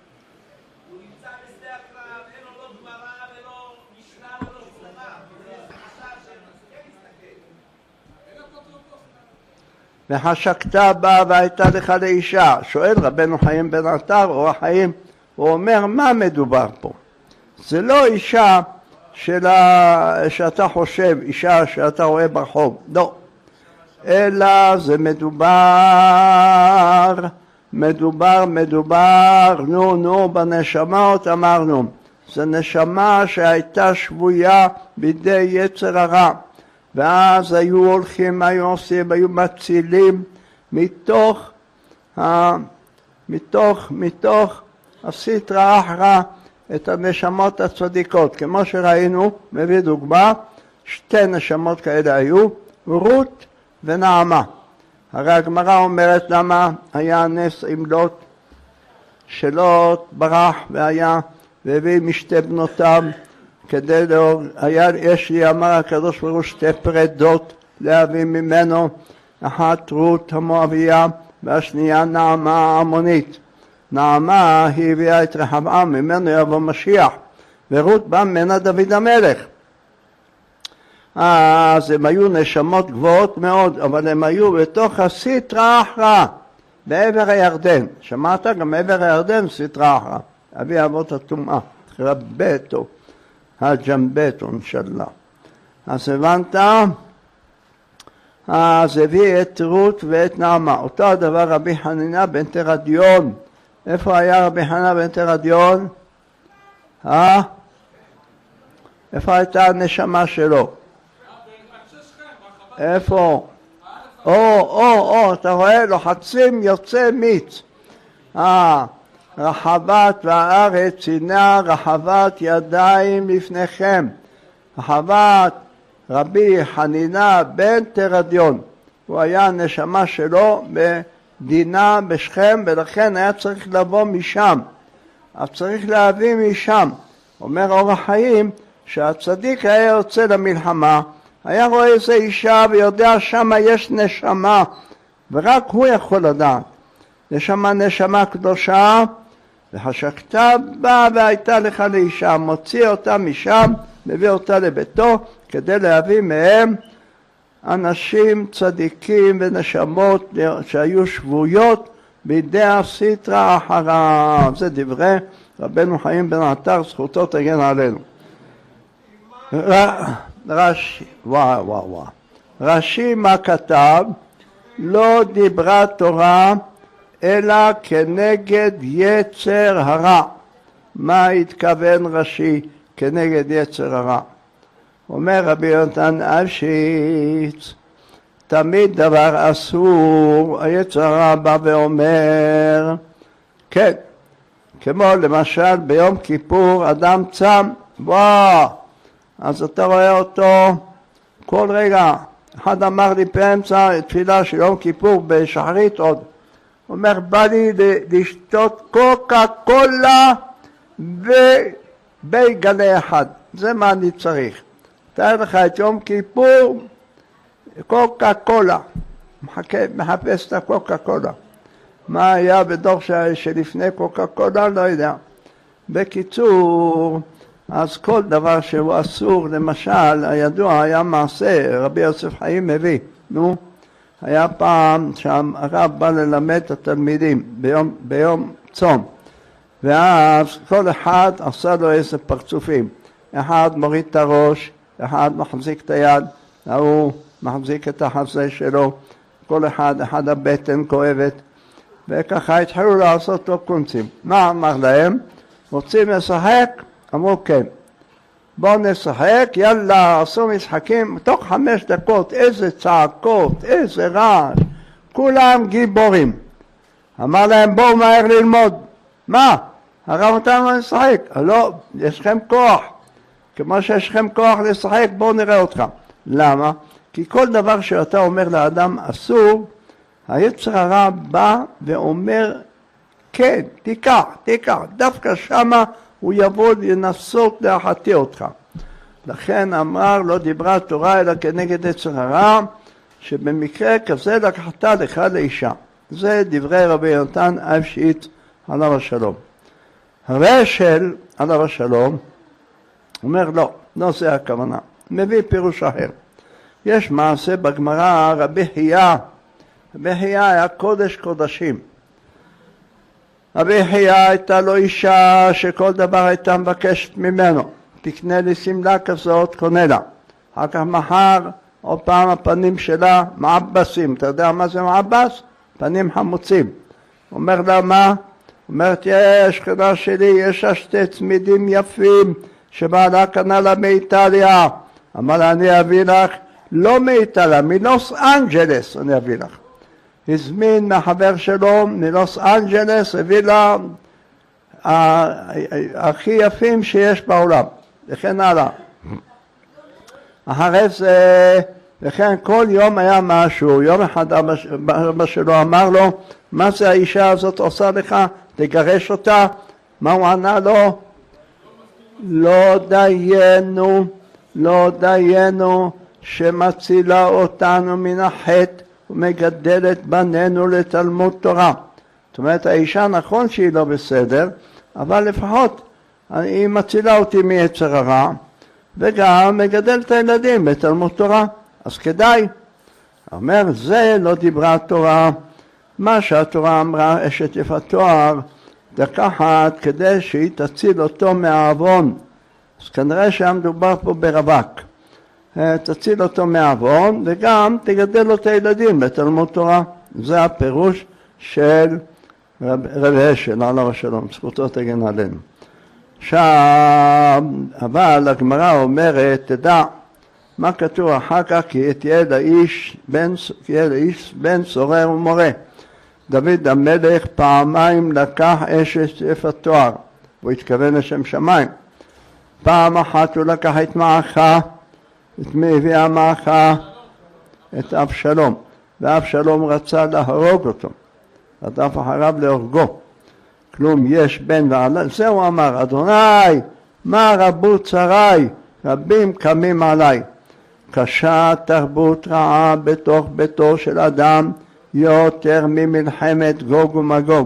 וחשקת בה והייתה לך לאישה. שואל רבנו חיים בן עטר, אור החיים, הוא אומר, מה מדובר פה? זה לא אישה שלה, שאתה חושב, אישה שאתה רואה ברחוב, לא. אלא זה מדובר, מדובר, מדובר, נו, נו, בנשמות אמרנו. זה נשמה שהייתה שבויה בידי יצר הרע. ואז היו הולכים, היו עושים, היו מצילים מתוך, מתוך, מתוך הסטרא אחרא את הנשמות הצדיקות. כמו שראינו, מביא דוגמה, שתי נשמות כאלה היו, רות ונעמה. הרי הגמרא אומרת למה היה נס עם לוט, שלוט ברח והיה, והביא משתי בנותיו, כדי לאור, היה, יש לי, אמר הקדוש ברוך הוא, שתי פרדות להביא ממנו, אחת רות המואביה, והשנייה נעמה העמונית. נעמה היא הביאה את רחבעם, ממנו יבוא משיח, ורות בא ממנה דוד המלך. אז הם היו נשמות גבוהות מאוד, אבל הם היו בתוך הסטרא אחרא, בעבר הירדן. שמעת? גם בעבר הירדן סטרא אחרא. אבי אבות הטומאה, רבתו. הג'מבטו אינשאללה. אז הבנת? אז הביא את רות ואת נעמה. אותו הדבר רבי חנינא בן תרדיון. איפה היה רבי חנינא בן תרדיון? אה? איפה הייתה הנשמה שלו? איפה? או, או, או, אתה רואה? לוחצים יוצא מיץ. אה, רחבת והארץ הנה רחבת ידיים לפניכם. רחבת רבי חנינא בן תרדיון. הוא היה הנשמה שלו בדינה בשכם, ולכן היה צריך לבוא משם. אז צריך להביא משם. אומר אור החיים שהצדיק היה יוצא למלחמה, היה רואה איזה אישה ויודע שמה יש נשמה, ורק הוא יכול לדעת. יש שמה נשמה קדושה, והשקתה באה והייתה לך לאישה, מוציא אותה משם, מביא אותה לביתו, כדי להביא מהם אנשים צדיקים ונשמות שהיו שבויות בידי הסטרא אחריו. זה דברי רבנו חיים בן עטר, זכותו תגן עלינו. רש"י, וואו וואו וואו. רש"י מה כתב? לא דיברה תורה אלא כנגד יצר הרע. מה התכוון רש"י כנגד יצר הרע? אומר רבי יונתן אפשיץ, תמיד דבר אסור, היצר הרע בא ואומר, כן, כמו למשל ביום כיפור אדם צם, וואו, אז אתה רואה אותו כל רגע. אחד אמר לי באמצע תפילה של יום כיפור בשחרית עוד, אומר בא לי לשתות קוקה קולה ובגלה אחד, זה מה אני צריך. תאר לך את יום כיפור, קוקה קולה, מחפש את הקוקה קולה. מה היה בדור שלפני קוקה קולה? לא יודע. בקיצור, אז כל דבר שהוא אסור, למשל, הידוע היה מעשה, רבי יוסף חיים מביא, נו, היה פעם שהרב בא ללמד את התלמידים ביום, ביום צום, ואז כל אחד עשה לו איזה פרצופים, אחד מוריד את הראש, אחד מחזיק את היד, הוא מחזיק את החזה שלו, כל אחד, אחד הבטן כואבת, וככה התחילו לעשות לו קונצים. מה אמר להם? רוצים לשחק? אמרו כן. בואו נשחק, יאללה, עשו משחקים, תוך חמש דקות, איזה צעקות, איזה רעש, כולם גיבורים. אמר להם בואו מהר ללמוד. מה? הרב אותנו לשחק? לא, יש לכם כוח. כמו שיש לכם כוח לשחק, בואו נראה אותך. למה? כי כל דבר שאתה אומר לאדם אסור, היצר הרע בא ואומר, כן, תיקח, תיקח, דווקא שמה הוא יבוא לנסות להחטיא אותך. לכן אמר, לא דיברה תורה אלא כנגד יצר הרע, שבמקרה כזה לקחת לך לאישה. זה דברי רבי יונתן אפשיץ עליו השלום. הרש"ל עליו השלום אומר לא, לא זה הכוונה, מביא פירוש אחר. יש מעשה בגמרא, רבי חייא, רבי חייא היה קודש קודשים. רבי חייא הייתה לו אישה שכל דבר הייתה מבקשת ממנו, תקנה לי סמלה כזאת, קונה לה. אחר כך מחר, עוד פעם הפנים שלה מעבסים, אתה יודע מה זה מעבס? פנים חמוצים. אומר לה מה? אומרת, יש שכנה שלי, יש שתי צמידים יפים שבעלה קנה לה מאיטליה. אמר לה, אני אביא לך, לא מאיטליה, מלוס אנג'לס אני אביא לך. הזמין מהחבר שלו מלוס אנג'לס, הביא לה הכי יפים שיש בעולם, וכן הלאה. אחרי זה, וכן כל יום היה משהו, יום אחד אבא שלו אמר לו, מה זה האישה הזאת עושה לך? תגרש אותה. מה הוא ענה לו? לא דיינו, לא דיינו שמצילה אותנו מן החטא ומגדלת בנינו לתלמוד תורה. זאת אומרת, האישה נכון שהיא לא בסדר, אבל לפחות היא מצילה אותי מיצר הרע, וגם מגדלת הילדים בתלמוד תורה, אז כדאי. אומר, זה לא דיברה התורה, מה שהתורה אמרה, אשת יפת תואר, לקחת כדי שהיא תציל אותו מהעוון. אז כנראה שהיה מדובר פה ברווק. תציל אותו מהעוון, וגם תגדל לו את הילדים בתלמוד תורה. זה הפירוש של רב, רב השל, עליו השלום, זכותו תגן עלינו. עכשיו, אבל הגמרא אומרת, תדע, מה כתוב אחר כך? כי תהיה לאיש בן, תהיה לאיש בן סורר ומורה. דוד המלך פעמיים לקח אשת יפת תואר, הוא התכוון לשם שמיים. פעם אחת הוא לקח את מעכה, את מי הביא המעכה? את אבשלום. ואבשלום רצה להרוג אותו, רדף אחריו להורגו. כלום יש בן ועלי, זה הוא אמר, אדוני, מה רבו צרי, רבים קמים עליי. קשה תרבות רעה בתוך ביתו של אדם, יותר ממלחמת גוג ומגוג.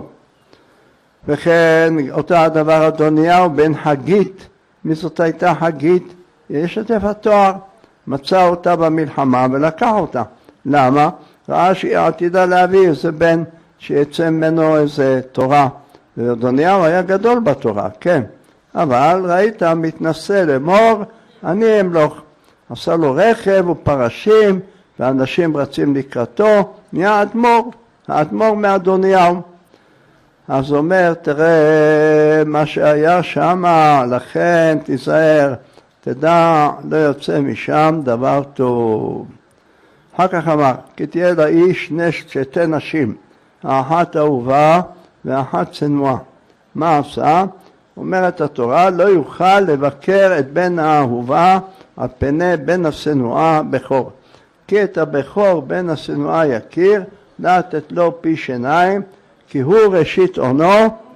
וכן אותה הדבר אדוניהו בן חגית, מי זאת הייתה חגית? יש את התואר, מצא אותה במלחמה ולקח אותה. למה? ראה שהיא עתידה להביא איזה בן שיצא ממנו איזה תורה. ואדוניהו היה גדול בתורה, כן. אבל ראית מתנסה לאמור, אני אמלוך. עשה לו רכב ופרשים, ואנשים רצים לקראתו, נהיה אדמו"ר, האדמו"ר מאדוניהו. אז אומר, תראה מה שהיה שם, לכן תיזהר, תדע, לא יוצא משם דבר טוב. אחר כך אמר, כי תהיה לאיש שתי נשים, האחת אהובה ואחת צנועה. מה עשה? אומרת התורה, לא יוכל לבקר את בן האהובה על פני בן השנואה בכור. כי את הבכור בן השנואה יכיר, לתת לו פי שיניים, כי הוא ראשית עונו,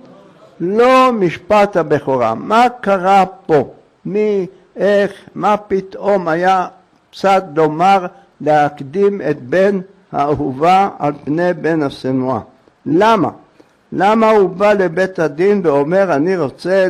לא משפט הבכורה. מה קרה פה? מי, איך, מה פתאום היה צד לומר להקדים את בן האהובה על פני בן השנואה? למה? למה הוא בא לבית הדין ואומר אני רוצה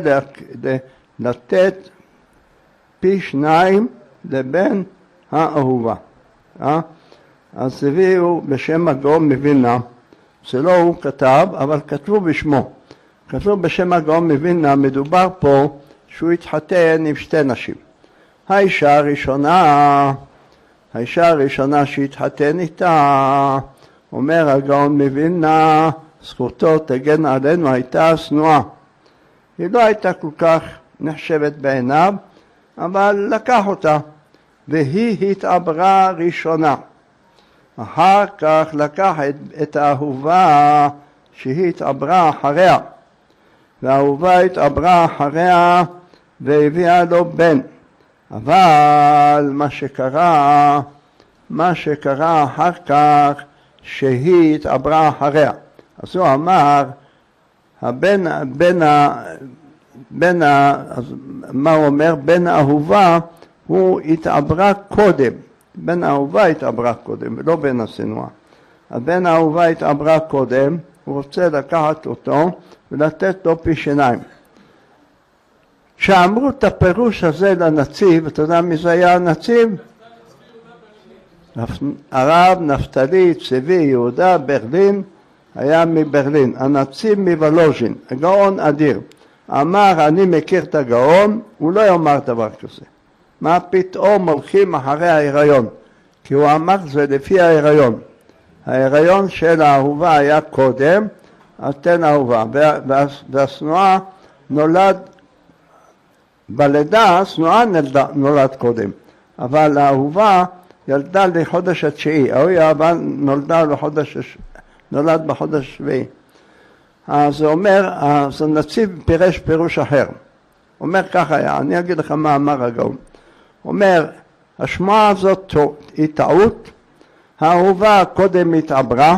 לתת פי שניים לבן האהובה? אה? אז הביאו בשם הגאון מווילנה, זה לא הוא כתב, אבל כתבו בשמו. כתבו בשם הגאון מווילנה, מדובר פה שהוא התחתן עם שתי נשים. האישה הראשונה, האישה הראשונה שהתחתן איתה, אומר הגאון מווילנה, זכותו תגן עלינו, הייתה שנואה. היא לא הייתה כל כך נחשבת בעיניו, אבל לקח אותה, והיא התעברה ראשונה. אחר כך לקח את, את האהובה שהיא התעברה אחריה, והאהובה התעברה אחריה והביאה לו בן. אבל מה שקרה, מה שקרה אחר כך שהיא התעברה אחריה. אז הוא אמר, הבן, בן, בן, מה הוא אומר? בן האהובה הוא התעברה קודם. בן האהובה התעברה קודם, ולא בן השנואה. הבן האהובה התעברה קודם, הוא רוצה לקחת אותו ולתת לו פי שיניים. כשאמרו את הפירוש הזה לנציב, אתה יודע מי זה היה הנציב? הרב נפתלי צבי יהודה ברלין, היה מברלין, הנציב מוולוז'ין, הגאון אדיר. אמר אני מכיר את הגאון, הוא לא יאמר דבר כזה. מה פתאום הולכים אחרי ההיריון? כי הוא אמר זה לפי ההיריון. ההיריון של האהובה היה קודם, אז תן האהובה. והשנואה נולד, בלידה השנואה נולד קודם. אבל האהובה ילדה לחודש התשיעי. ההוא האהבה נולדה לחודש, נולד בחודש השביעי. אז הוא אומר, אז הנציב פירש פירוש אחר. אומר ככה היה, אני אגיד לך מה אמר הגאון. אומר, השמועה הזאת היא טעות, האהובה קודם התעברה,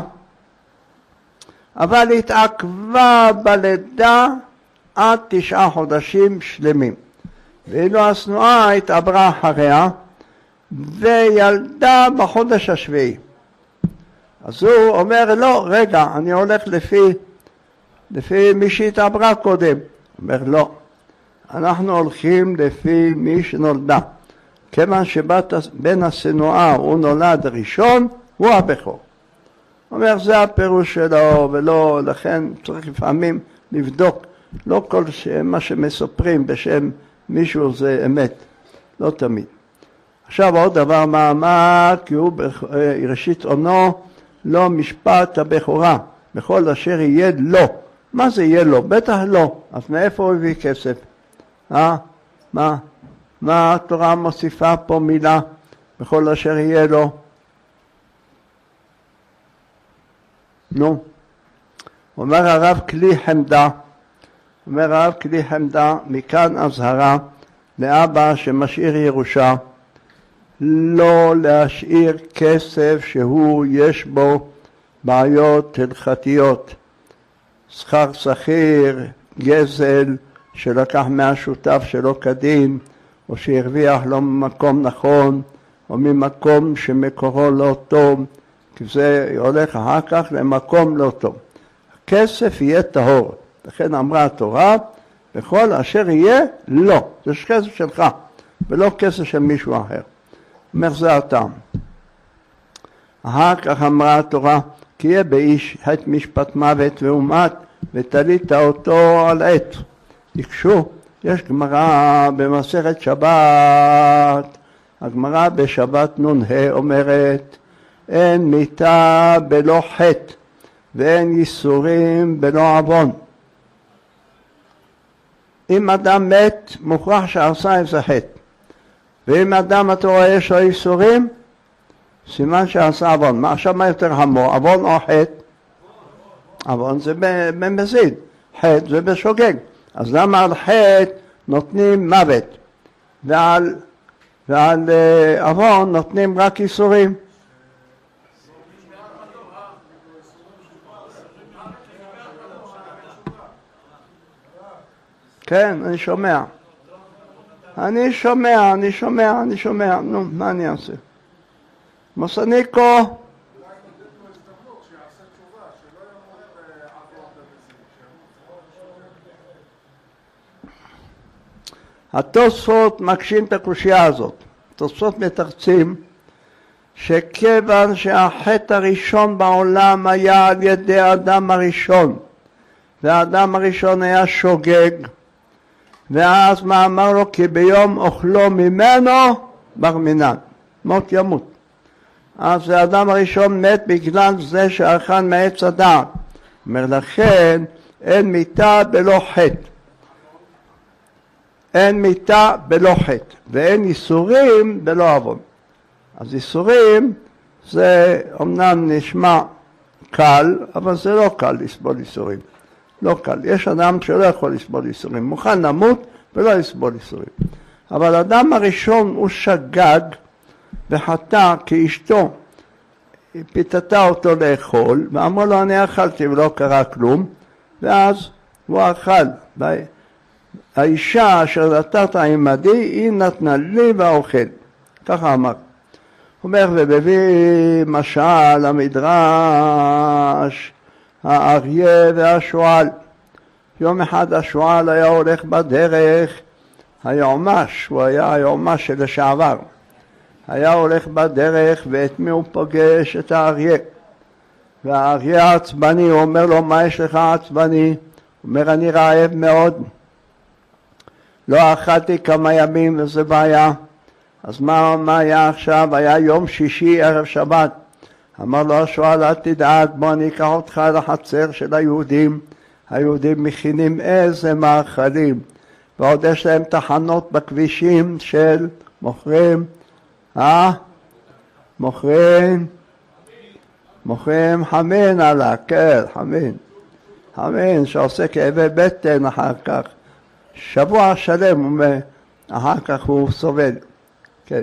אבל התעכבה בלידה עד תשעה חודשים שלמים. ואילו השנואה התעברה אחריה, וילדה בחודש השביעי. אז הוא אומר, לא, רגע, אני הולך לפי, לפי מי שהתעברה קודם. אומר, לא, אנחנו הולכים לפי מי שנולדה. כיוון שבן השנואה הוא נולד ראשון, הוא הבכור. אומר, זה הפירוש שלו, ולא, לכן צריך לפעמים לבדוק, לא כל מה שמספרים בשם מישהו זה אמת, לא תמיד. עכשיו עוד דבר מה אמר, כי הוא ראשית עונו, לא משפט הבכורה, בכל אשר יהיה לו. מה זה יהיה לו? בטח לא. אז מאיפה הוא הביא כסף? אה? מה? מה התורה מוסיפה פה מילה בכל אשר יהיה לו? נו. אומר הרב כלי חמדה, אומר הרב כלי חמדה, מכאן הזהרה לאבא שמשאיר ירושה, לא להשאיר כסף שהוא יש בו בעיות הלכתיות, שכר שכיר, גזל שלקח מהשותף שלא כדין, או שהרוויח לא ממקום נכון, או ממקום שמקורו לא טוב, כי זה הולך אחר כך למקום לא טוב. הכסף יהיה טהור, לכן אמרה התורה, וכל אשר יהיה, לא, זה כסף שלך, ולא כסף של מישהו אחר. אומר זה הטעם. אחר כך אמרה התורה, כי יהיה באיש את משפט מוות ואומת, ותלית אותו על עת. תקשו, יש גמרא במסכת שבת, הגמרא בשבת נ"ה אומרת, אין מיתה בלא חטא, ואין ייסורים בלא עוון. אם אדם מת, מוכרח שעשה איזה חטא. ואם אדם אתה רואה יש לו ייסורים, סימן שעשה עוון. מה עכשיו מה יותר חמור, עוון או חטא? עוון זה במזיד, חטא זה בשוגג. אז למה על חטא נותנים מוות, ועל, ועל עוון נותנים רק ייסורים? כן, אני שומע. אני שומע, אני שומע, אני שומע. נו, מה אני אעשה? מוסניקו. התוספות מקשים את הקושייה הזאת. התוספות מתרצים שכיוון שהחטא הראשון בעולם היה על ידי האדם הראשון, והאדם הראשון היה שוגג, ואז מה אמר לו? כי ביום אוכלו ממנו בר מינן, מות ימות. אז האדם הראשון מת בגלל זה שאכל מעץ הדעת. אומר לכן אין מיתה בלא חטא. אין מיתה בלא חטא, ואין ייסורים בלא עוון. אז ייסורים זה אמנם נשמע קל, אבל זה לא קל לסבול ייסורים. לא קל. יש אדם שלא יכול לסבול ייסורים, מוכן למות ולא לסבול ייסורים. אבל האדם הראשון הוא שגג וחטא כי אשתו פיתתה אותו לאכול, ואמרו לו אני אכלתי ולא קרה כלום, ואז הוא אכל. האישה אשר נתת עמדי היא נתנה לי והאוכל. ככה אמר. הוא אומר ובביא משל המדרש האריה והשועל. יום אחד השועל היה הולך בדרך, היועמ"ש, הוא היה היועמ"ש של לשעבר, היה הולך בדרך ואת מי הוא פוגש? את האריה. והאריה עצבני, הוא אומר לו מה יש לך עצבני? הוא אומר אני רעב מאוד, לא אכלתי כמה ימים וזה בעיה. אז מה, מה היה עכשיו? היה יום שישי ערב שבת. אמר לו השועל אל תדאג, בוא אני אקח אותך לחצר של היהודים. היהודים מכינים איזה מאכלים, ועוד יש להם תחנות בכבישים של מוכרים, אה? מוכרים, מוכרים חמין עלה, כן, חמין. חמין שעושה כאבי בטן אחר כך. שבוע שלם אחר כך הוא סובל. כן.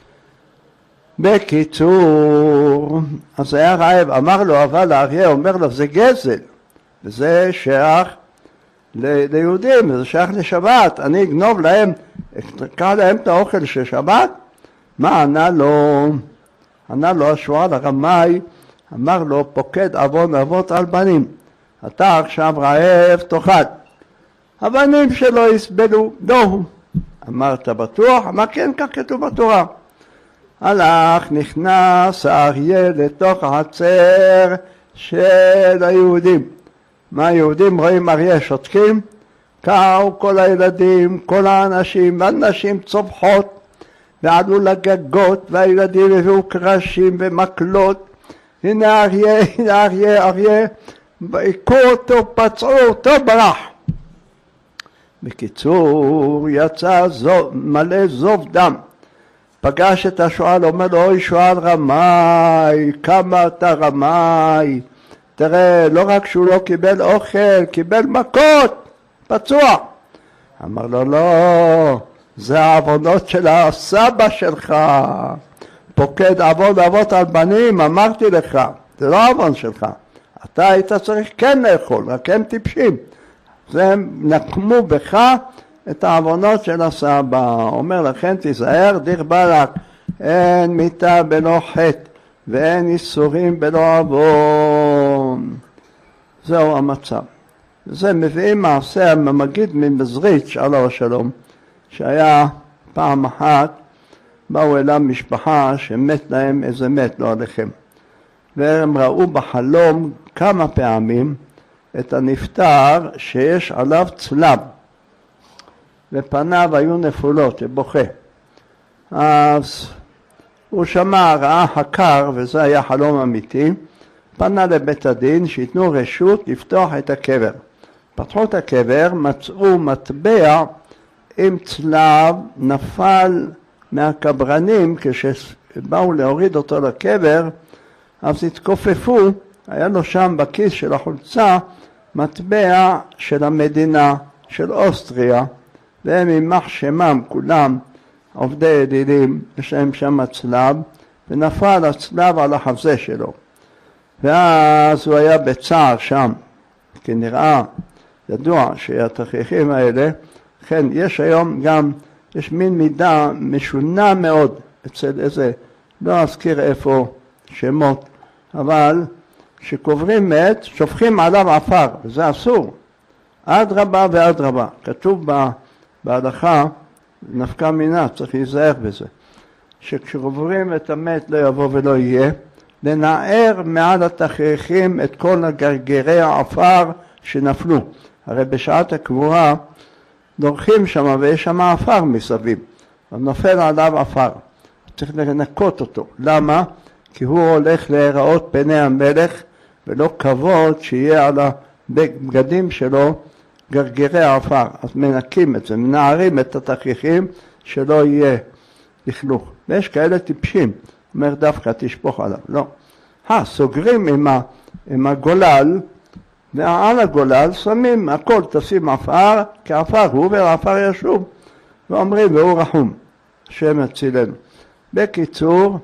בקיצור, אז היה רעב, אמר לו, אבל האריה אומר לו, זה גזל, וזה שייך ליהודים, וזה שייך לשבת, אני אגנוב להם, אקרא להם את האוכל של שבת? מה ענה לו? ענה לו השועל הרמאי, אמר לו, פוקד עוון אבות על בנים, אתה עכשיו רעב תאכל, הבנים שלו יסבלו, לא. אמרת בטוח? אמר כן, כך כתוב בתורה. הלך, נכנס האריה לתוך החצר של היהודים. מה היהודים רואים אריה שותקים? קאו כל הילדים, כל האנשים, והנשים צובחות, ועלו לגגות, והילדים הביאו קרשים ומקלות. הנה אריה, הנה אריה, אריה, הכו אותו, פצעו אותו, ברח. בקיצור, יצא זוב, מלא זוב דם. פגש את השועל, אומר לו, אוי שועל רמאי, כמה אתה רמאי. תראה, לא רק שהוא לא קיבל אוכל, קיבל מכות, פצוע. אמר לו, לא, זה העוונות של הסבא שלך. פוקד עבוד אבות על בנים, אמרתי לך, זה לא עוון שלך. אתה היית צריך כן לאכול, רק הם טיפשים. זה נקמו בך את העוונות של הסבא. אומר לכן תיזהר, דיר באלק, אין מיתה בלא חטא, ואין איסורים בלא עוון. זהו המצב. זה מביאים מעשה המגיד ממזריץ' עליו השלום, שהיה פעם אחת, באו אליו משפחה שמת להם איזה מת, לא עליכם. והם ראו בחלום כמה פעמים את הנפטר שיש עליו צלב, ופניו היו נפולות, ובוכה. אז הוא שמע, ראה חקר, וזה היה חלום אמיתי, פנה לבית הדין שיתנו רשות לפתוח את הקבר. פתחו את הקבר, מצאו מטבע עם צלב, נפל מהקברנים כשבאו להוריד אותו לקבר, אז התכופפו, היה לו שם בכיס של החולצה מטבע של המדינה, של אוסטריה, והם יימח שמם כולם עובדי ידידים, יש להם שם צלב, ונפל הצלב על החזה שלו. ואז הוא היה בצער שם, כי נראה, ידוע שהתכריכים האלה, כן, יש היום גם, יש מין מידה משונה מאוד אצל איזה, לא אזכיר איפה שמות, אבל שקוברים מת, שופכים עליו עפר, וזה אסור. עד רבה ועד רבה. כתוב בהלכה, נפקא מינה, צריך להיזהר בזה, שכשקוברים את המת לא יבוא ולא יהיה, לנער מעל התכריכים את כל הגרגרי העפר שנפלו. הרי בשעת הקבורה דורכים שם ויש שם עפר מסביב, אז נופל עליו עפר. צריך לנקות אותו. למה? כי הוא הולך להיראות פני המלך, ולא כבוד שיהיה על הבגדים שלו גרגרי העפר. אז מנקים את זה, מנערים את התכריכים שלא יהיה לכלוך. ויש כאלה טיפשים, אומר דווקא תשפוך עליו. לא. אה, סוגרים עם, ה, עם הגולל, ועל הגולל שמים הכל, תשים עפר, כי עפר הוא והעפר ישוב. ואומרים, והוא רחום, השם יצילנו. בקיצור,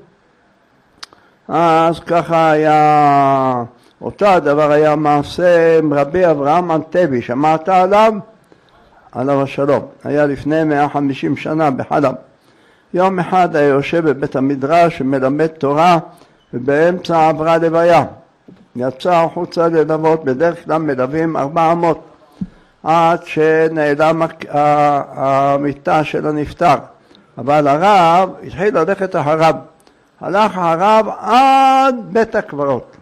אז ככה היה, אותו הדבר היה מעשה עם רבי אברהם אנטבי, שמעת עליו? עליו השלום. היה לפני מאה וחמישים שנה בחלב. יום אחד היה יושב בבית המדרש שמלמד תורה, ובאמצע עברה לוויה. יצא החוצה ללוות, בדרך כלל מלווים ארבע מאות, עד שנעלם המיטה של הנפטר. אבל הרב התחיל ללכת אחריו. הלך הרב עד בית הקברות.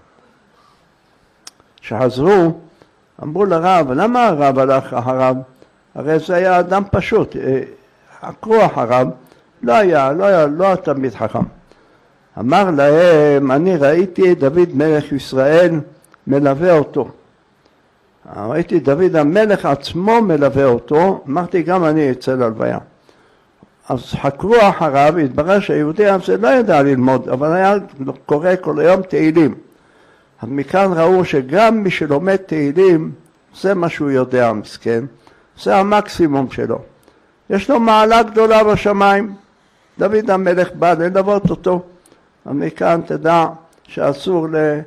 כשחזרו, אמרו לרב, למה הרב הלך אחריו? הרי זה היה אדם פשוט, עקרו אחריו, לא היה, לא היה, לא תלמיד חכם. אמר להם, אני ראיתי דוד מלך ישראל מלווה אותו. ראיתי דוד המלך עצמו מלווה אותו, אמרתי גם אני אצא ללוויה. אז חקרו אחריו, התברר שהיהודי הזה לא ידע ללמוד, אבל היה קורא כל היום תהילים. אז מכאן ראו שגם מי שלומד תהילים, זה מה שהוא יודע, מסכן, זה המקסימום שלו. יש לו מעלה גדולה בשמיים, דוד המלך בא ללוות אותו, אז מכאן תדע שאסור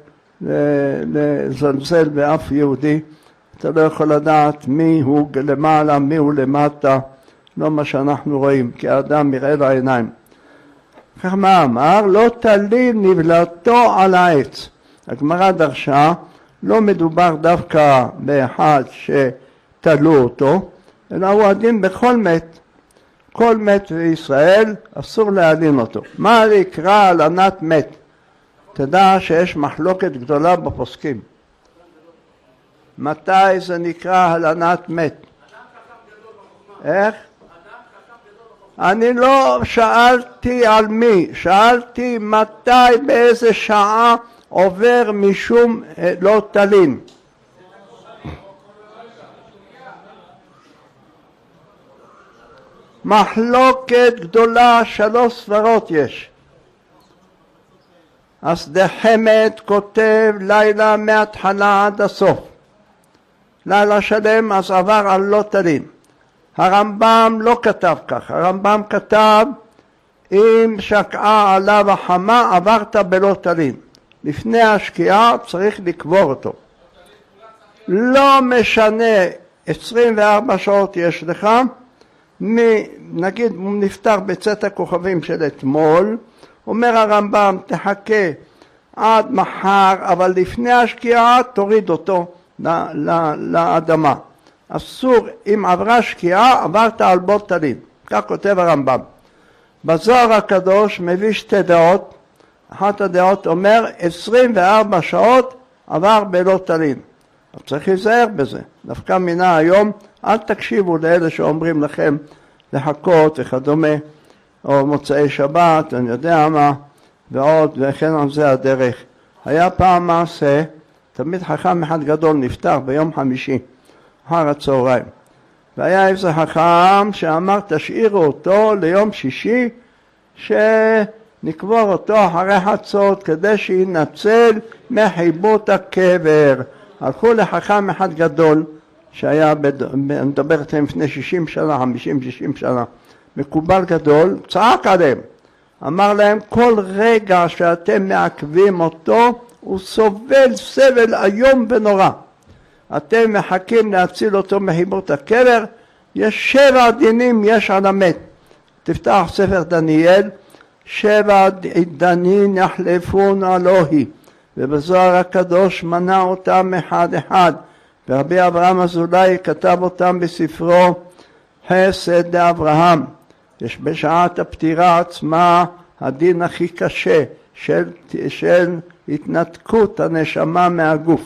לזלזל באף יהודי, אתה לא יכול לדעת מי הוא למעלה, מי הוא למטה, לא מה שאנחנו רואים, כי האדם יראה לעיניים. כך מה אמר? לא תלין נבלתו על העץ. הגמרא דרשה, לא מדובר דווקא באחד שתלו אותו, אלא הוא הדין בכל מת. כל מת בישראל אסור להלין אותו. מה נקרא הלנת מת? תדע שיש מחלוקת גדולה בפוסקים. מתי זה נקרא הלנת מת? איך? אני לא שאלתי על מי, שאלתי מתי, באיזה שעה עובר משום לא תלין. מחלוקת גדולה, שלוש סברות יש. אז דחמת כותב לילה מההתחלה עד הסוף. לילה שלם אז עבר על לא תלין. הרמב"ם לא כתב כך, הרמב"ם כתב אם שקעה עליו החמה עברת בלא תלין. לפני השקיעה צריך לקבור אותו. לא משנה, עשרים וארבע שעות יש לך, נגיד הוא נפטר בצאת הכוכבים של אתמול, אומר הרמב"ם תחכה עד מחר, אבל לפני השקיעה תוריד אותו לאדמה. אסור, אם עברה שקיעה עברת על בו תלין. כך כותב הרמב"ם. בזוהר הקדוש מביא שתי דעות. אחת הדעות אומר עשרים וארבע שעות עבר בלא תלין. צריך להיזהר בזה. דווקא מינה היום, אל תקשיבו לאלה שאומרים לכם לחכות וכדומה, או מוצאי שבת, אני יודע מה, ועוד, וכן על זה הדרך. היה פעם מעשה, תמיד חכם אחד גדול נפטר ביום חמישי, אחר הצהריים. והיה איזה חכם שאמר תשאירו אותו ליום שישי, שנקבור אותו אחרי חצות כדי שינצל מחיבות הקבר. הלכו לחכם אחד גדול שהיה, בד... אני מדבר איתכם לפני שישים שנה, חמישים שישים שנה, מקובל גדול, צעק עליהם, אמר להם כל רגע שאתם מעכבים אותו הוא סובל סבל איום ונורא. אתם מחכים להציל אותו מחיבות הקבר, יש שבע דינים יש על המת. תפתח ספר דניאל, שבע דנין יחלפון אלוהי, ובזוהר הקדוש מנה אותם אחד אחד, ורבי אברהם אזולאי כתב אותם בספרו חסד לאברהם. יש בשעת הפטירה עצמה הדין הכי קשה של, של התנתקות הנשמה מהגוף.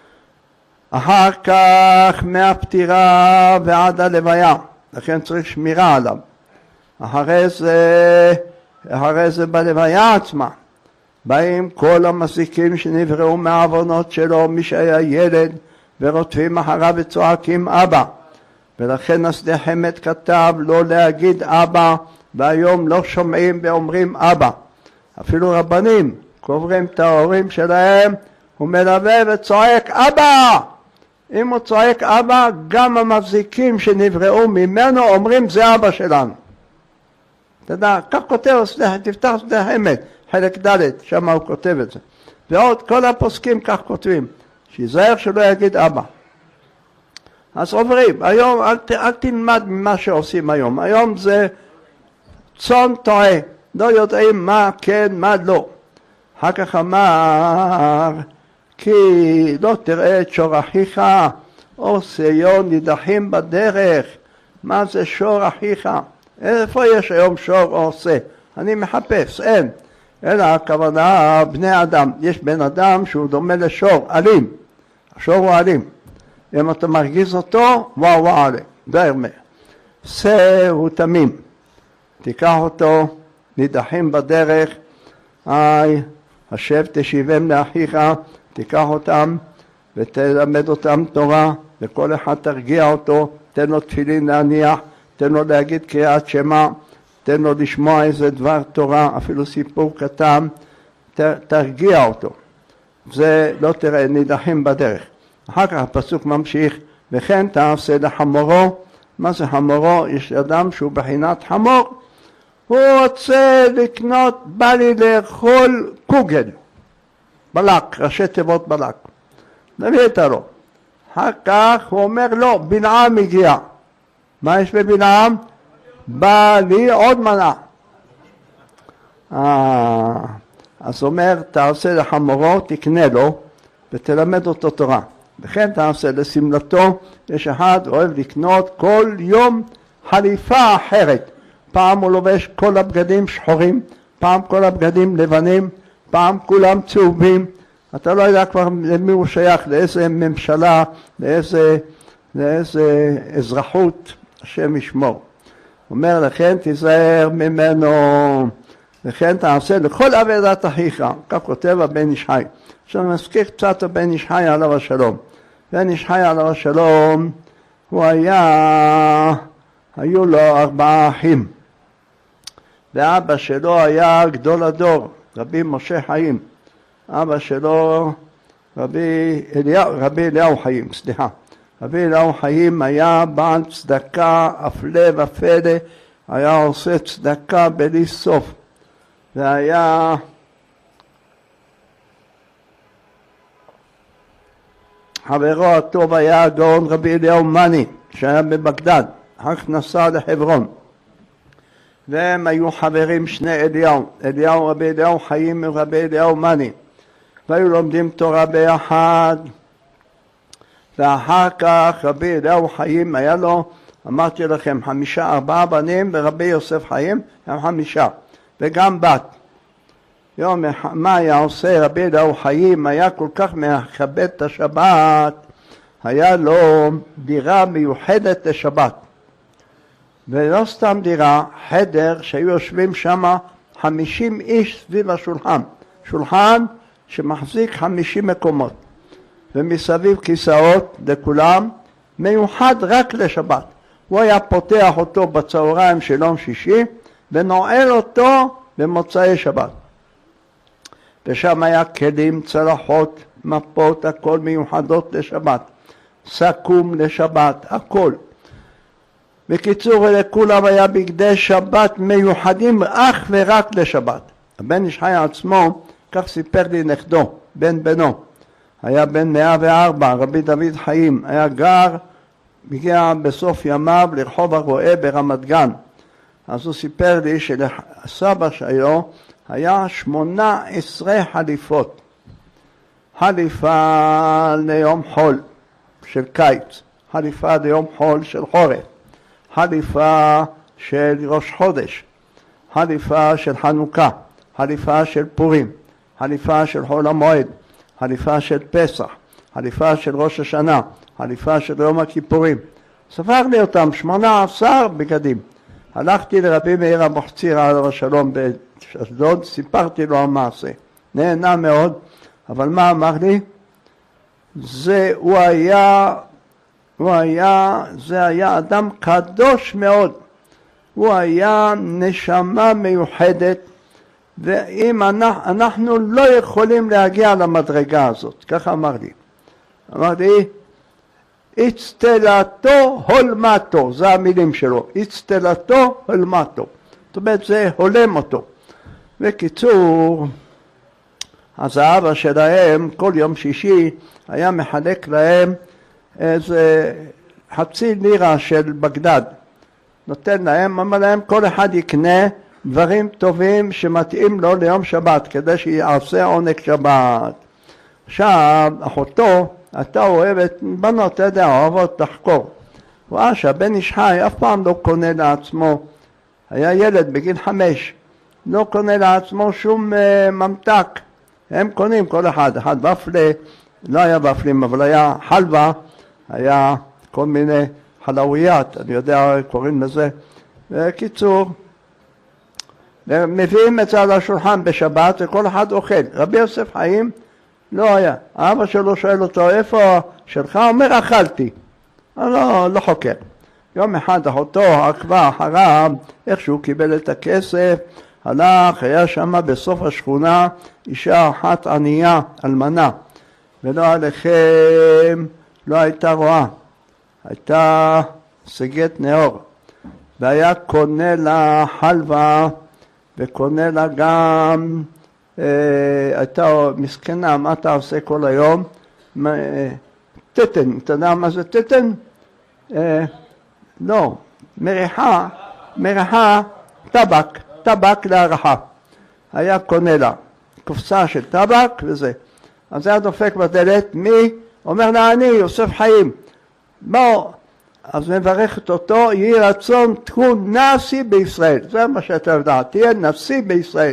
אחר כך מהפטירה ועד הלוויה, לכן צריך שמירה עליו. אחרי זה, אחרי זה בלוויה עצמה באים כל המזיקים שנבראו מהעוונות שלו, מי שהיה ילד, ורודפים אחריו וצועקים אבא. ולכן השדה חמד כתב לא להגיד אבא, והיום לא שומעים ואומרים אבא. אפילו רבנים קוברים את ההורים שלהם, הוא מלווה וצועק אבא. אם הוא צועק אבא, גם המזיקים שנבראו ממנו אומרים זה אבא שלנו. אתה יודע, כך כותב, תפתח שדה חמד, חלק ד', שם הוא כותב את זה. ועוד כל הפוסקים כך כותבים, שיזהר שלא יגיד אבא. אז עוברים, היום אל, אל תלמד ממה שעושים היום, היום זה צאן טועה, לא יודעים מה כן, מה לא. אחר כך אמר, כי לא תראה את שור אחיך, או סיון נידחים בדרך. מה זה שור אחיך? איפה יש היום שור או עושה? אני מחפש, אין. אלא הכוונה בני אדם. יש בן אדם שהוא דומה לשור, אלים. השור הוא אלים. אם אתה מרגיז אותו, וואו וואו עלי. די מה. שא הוא תמים. תיקח אותו, נידחים בדרך. איי, השב תשיבם לאחיך, תיקח אותם ותלמד אותם תורה, וכל אחד תרגיע אותו, תן לו תפילין להניח, תן לו להגיד קריאת שמע, תן לו לשמוע איזה דבר תורה, אפילו סיפור קטן, ת, תרגיע אותו. זה לא תראה, נידחים בדרך. אחר כך הפסוק ממשיך, וכן תעשה לחמורו. מה זה חמורו? יש אדם שהוא בחינת חמור, הוא רוצה לקנות, בא לי לאכול קוגל, בלק, ראשי תיבות בלק. נביא את הלא. אחר כך הוא אומר לא, בלעם הגיע. מה יש בבלעם? בא לי עוד מנה. אה, אז אומר, תעשה לחמורו, תקנה לו, ותלמד אותו תורה. וכן תעשה לסמלתו, יש אחד אוהב לקנות כל יום חליפה אחרת. פעם הוא לובש כל הבגדים שחורים, פעם כל הבגדים לבנים, פעם כולם צהובים. אתה לא יודע כבר למי הוא שייך, לאיזה ממשלה, לאיזה, לאיזה אזרחות, השם ישמור. אומר לכן תיזהר ממנו, וכן תעשה לכל עבודת אחיך, כך כותב הבן איש חי. עכשיו נזכיר קצת הבן איש חי עליו השלום. בן איש חי עליו השלום, הוא היה, היו לו ארבעה אחים. ואבא שלו היה גדול הדור, רבי משה חיים. אבא שלו, רבי אליהו, רבי אליהו חיים, סליחה. רבי אליהו חיים היה בעל צדקה, הפלא ופלא, היה עושה צדקה בלי סוף, והיה חברו הטוב היה הגאון רבי אליהו מאני שהיה בבגדד, אחר כך נסע לחברון, והם היו חברים שני אליהו, אליהו רבי אליהו חיים ורבי אליהו מאני, והיו לומדים תורה ביחד. ואחר כך רבי אליהו חיים היה לו, אמרתי לכם, חמישה ארבעה בנים, ורבי יוסף חיים הם חמישה, וגם בת. יום מה היה עושה רבי אליהו חיים? היה כל כך מכבד את השבת, היה לו דירה מיוחדת לשבת, ולא סתם דירה, חדר שהיו יושבים שם חמישים איש סביב השולחן, שולחן שמחזיק חמישים מקומות, ומסביב כיסאות לכולם, מיוחד רק לשבת. הוא היה פותח אותו בצהריים של יום שישי, ונועל אותו במוצאי שבת. ושם היה כלים, צלחות, מפות, הכל מיוחדות לשבת, סכו"ם לשבת, הכל. בקיצור, לכולם היה בגדי שבת מיוחדים אך ורק לשבת. הבן איש חי עצמו, כך סיפר לי נכדו, בן בנו, היה בן מאה וארבע, רבי דוד חיים, היה גר, הגיע בסוף ימיו לרחוב הרועה ברמת גן. אז הוא סיפר לי שלסבא שלו היה שמונה עשרה חליפות, חליפה ליום חול של קיץ, חליפה ליום חול של חורף, חליפה של ראש חודש, חליפה של חנוכה, חליפה של פורים, חליפה של חול המועד, חליפה של פסח, חליפה של ראש השנה, חליפה של יום הכיפורים. ספר לי אותם, שמונה עשר בגדים. הלכתי לרבי מאיר אבוחצירא עליו השלום באשדוד, סיפרתי לו המעשה. נהנה מאוד, אבל מה אמר לי? זה, הוא היה, הוא היה, זה היה אדם קדוש מאוד. הוא היה נשמה מיוחדת, ואם אנחנו, אנחנו לא יכולים להגיע למדרגה הזאת, ככה אמר לי. אמר לי, הצטלתו הולמתו, זה המילים שלו, הצטלתו הולמתו. זאת אומרת, זה הולם אותו. בקיצור, אז האבא שלהם כל יום שישי היה מחלק להם איזה חצי לירה של בגדד. נותן להם, אמר להם, כל אחד יקנה דברים טובים שמתאים לו ליום שבת, כדי שיעשה עונג שבת. עכשיו, אחותו, אתה אוהבת, בנות, אתה יודע, אוהבות לחקור. הוא ראה שהבן איש חי אף פעם לא קונה לעצמו, היה ילד בגיל חמש, לא קונה לעצמו שום uh, ממתק. הם קונים כל אחד, אחד ופלה, לא היה ופלים, אבל היה חלבה, היה כל מיני חלאויות, אני יודע, קוראים לזה. בקיצור, מביאים את זה על השולחן בשבת וכל אחד אוכל. רבי יוסף חיים לא היה. האבא שלו שואל אותו, איפה שלך? אומר, אכלתי. לא, לא חוקר. יום אחד אחותו עקבה אחריו, איך שהוא קיבל את הכסף, הלך, היה שם בסוף השכונה, אישה אחת ענייה, אלמנה, ולא עליכם, לא הייתה רואה, הייתה סגת נאור, והיה קונה לה חלבה, וקונה לה גם, אה, הייתה מסכנה, מה אתה עושה כל היום? אה, טטן, אתה יודע מה זה טטן? אה, לא, מריחה, מריחה, טבק, טבק להערכה. היה קונה לה קופסה של טבק וזה. אז היה דופק בדלת, מי? אומר לה, אני, יוסף חיים. בוא, אז מברכת אותו, יהי רצון תכון נשיא בישראל. זה מה שאתה יודעת, תהיה נשיא בישראל.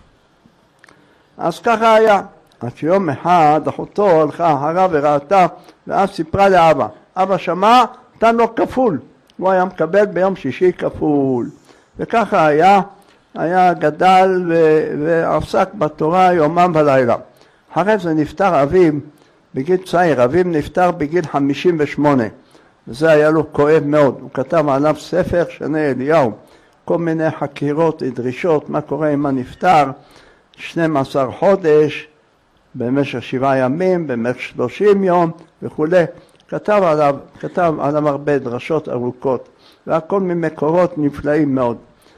אז ככה היה. אז יום אחד אחותו הלכה אחריו וראתה, ואז סיפרה לאבא. אבא שמע, נתן לו כפול. הוא היה מקבל ביום שישי כפול. וככה היה, היה גדל ועסק בתורה יומם ולילה. אחרי זה נפטר אביו בגיל צעיר, אביו נפטר בגיל חמישים ושמונה. וזה היה לו כואב מאוד. הוא כתב עליו ספר שני אליהו, כל מיני חקירות ודרישות, מה קורה אם הנפטר, שנים עשר חודש, במשך שבעה ימים, במשך שלושים יום וכו'. כתב עליו, כתב עליו הרבה דרשות ארוכות, והכל ממקורות נפלאים מאוד.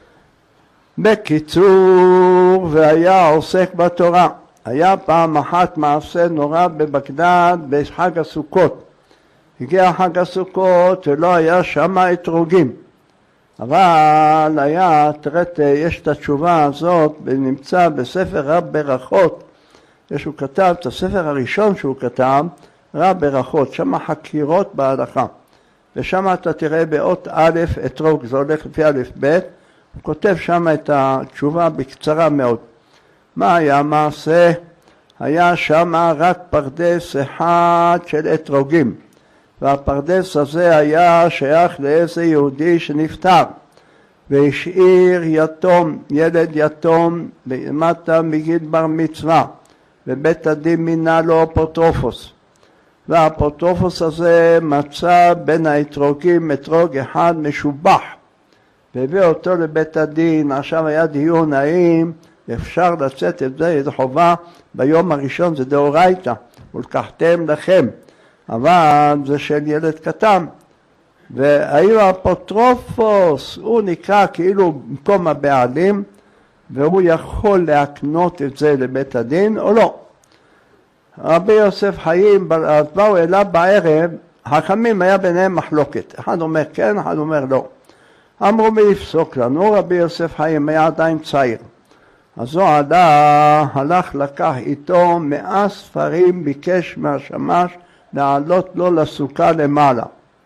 בקיצור, והיה עוסק בתורה. היה פעם אחת מעשה נורא בבגדד בחג הסוכות. הגיע חג הסוכות ולא היה שם אתרוגים. אבל היה, תראית, יש את התשובה הזאת, נמצא בספר רב ברכות, שהוא כתב, את הספר הראשון שהוא כתב, רב ברכות, שם חקירות בהלכה. ושם אתה תראה באות א' אתרוג, זה הולך לפי א' ב', הוא כותב שם את התשובה בקצרה מאוד. מה היה מעשה? היה שם רק פרדס אחד של אתרוגים, והפרדס הזה היה שייך לאיזה יהודי שנפטר, והשאיר יתום, ילד יתום, למטה מגיל בר מצווה, ובית הדין מינה לו אפוטרופוס. והאפוטרופוס הזה מצא בין האתרוגים אתרוג אחד משובח, והביא אותו לבית הדין. עכשיו היה דיון האם אפשר לצאת את זה, את חובה ביום הראשון, זה דאורייתא, ולקחתם לכם, אבל זה של ילד קטן. והאם האפוטרופוס, הוא נקרא כאילו במקום הבעלים, והוא יכול להקנות את זה לבית הדין או לא. רבי יוסף חיים, באו אליו בערב, החכמים היה ביניהם מחלוקת, אחד אומר כן, אחד אומר לא. אמרו מי יפסוק לנו, רבי יוסף חיים היה עדיין צעיר. אז הוא עלה, הלך לקח איתו מאה ספרים, ביקש מהשמש לעלות לו לסוכה למעלה.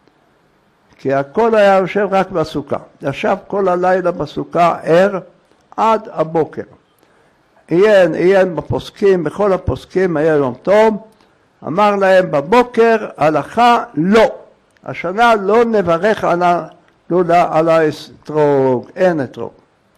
כי הכל היה יושב רק בסוכה. ישב כל הלילה בסוכה ער עד הבוקר. עיין, עיין בפוסקים, בכל הפוסקים היה יום טוב. אמר להם בבוקר, הלכה לא. השנה לא נברך על, על האתרוג, אין אתרוג.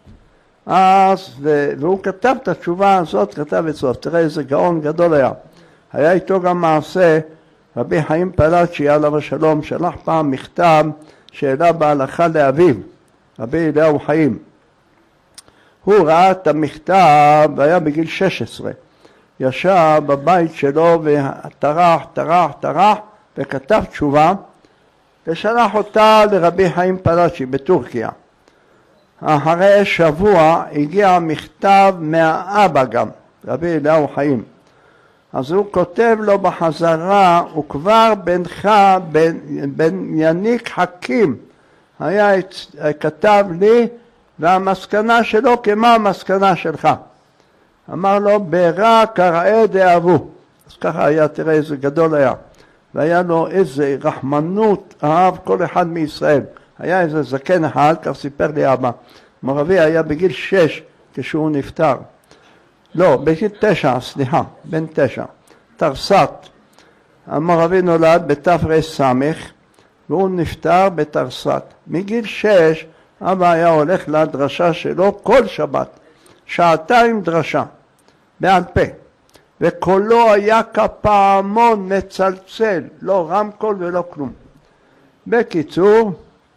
אז, והוא כתב את התשובה הזאת, כתב את זאת, תראה איזה גאון גדול היה. היה איתו גם מעשה, רבי חיים פלאצ'י עליו השלום, שלח פעם מכתב שאלה בהלכה לאביו, רבי אליהו חיים. הוא ראה את המכתב והיה בגיל שש עשרה. ישב בבית שלו וטרח, טרח, טרח, וכתב תשובה, ושלח אותה לרבי חיים פלאצ'י בטורקיה. אחרי שבוע הגיע מכתב מהאבא גם, רבי אליהו חיים. אז הוא כותב לו בחזרה, וכבר בנך, בן, בן יניק חכים, היה כתב לי, והמסקנה שלו כמה המסקנה שלך. אמר לו, ברע קראה דאבו. אז ככה היה, תראה איזה גדול היה. והיה לו איזה רחמנות, אהב כל אחד מישראל. היה איזה זקן אחד, כך סיפר לי אבא. מרבי היה בגיל שש כשהוא נפטר. לא, בגיל תשע, סליחה, בן תשע. תרסת. המרבי נולד בתרס, והוא נפטר בתרסת. מגיל שש, אבא היה הולך לדרשה שלו כל שבת. שעתיים דרשה, בעל פה. וקולו היה כפעמון מצלצל, לא רמקול ולא כלום. בקיצור,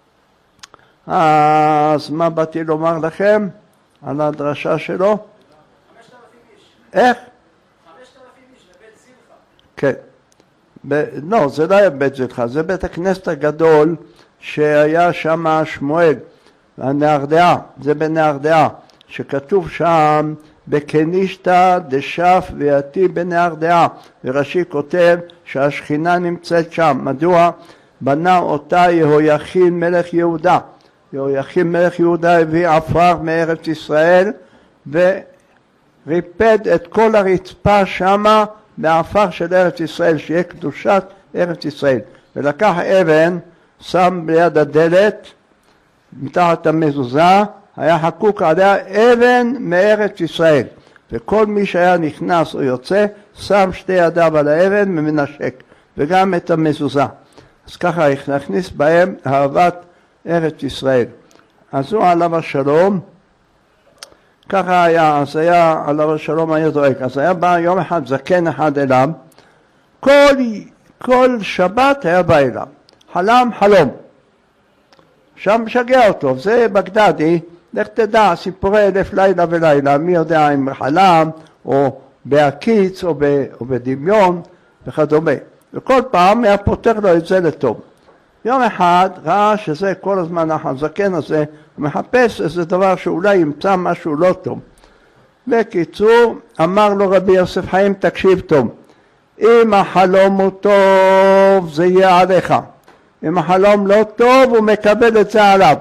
אז מה באתי לומר לכם על הדרשה שלו? חמשת אלפים איש. איך? חמשת אלפים איש בבית זילכה. כן. ב... לא, זה לא היה בית זילכה, זה בית הכנסת הגדול שהיה שם שמואל, הנהרדעה, זה בנהרדעה, שכתוב שם בקנישתא דשף ויתי בנהרדעה, ורש"י כותב שהשכינה נמצאת שם. מדוע? בנה אותה יהויכין מלך יהודה. יהויכין מלך יהודה הביא עפר מארץ ישראל וריפד את כל הרצפה שמה מעפר של ארץ ישראל, שיהיה קדושת ארץ ישראל. ולקח אבן, שם ליד הדלת, מתחת המזוזה, היה חקוק עליה אבן מארץ ישראל. וכל מי שהיה נכנס או יוצא, שם שתי ידיו על האבן ומנשק, וגם את המזוזה. אז ככה הכניס בהם אהבת ארץ ישראל. אז הוא עליו השלום, ככה היה, אז היה עליו השלום היה זועק. אז היה בא יום אחד זקן אחד אליו, כל, כל שבת היה בא אליו, חלם חלום. שם משגע אותו, זה בגדדי, לך תדע, סיפורי אלף לילה ולילה, מי יודע אם חלם או בהקיץ או, ב, או בדמיון וכדומה. וכל פעם היה פותר לו את זה לטוב. יום אחד ראה שזה כל הזמן הזקן הזה, הוא מחפש איזה דבר שאולי ימצא משהו לא טוב. בקיצור, אמר לו רבי יוסף חיים, תקשיב טוב, אם החלום הוא טוב זה יהיה עליך, אם החלום לא טוב הוא מקבל את זה עליו.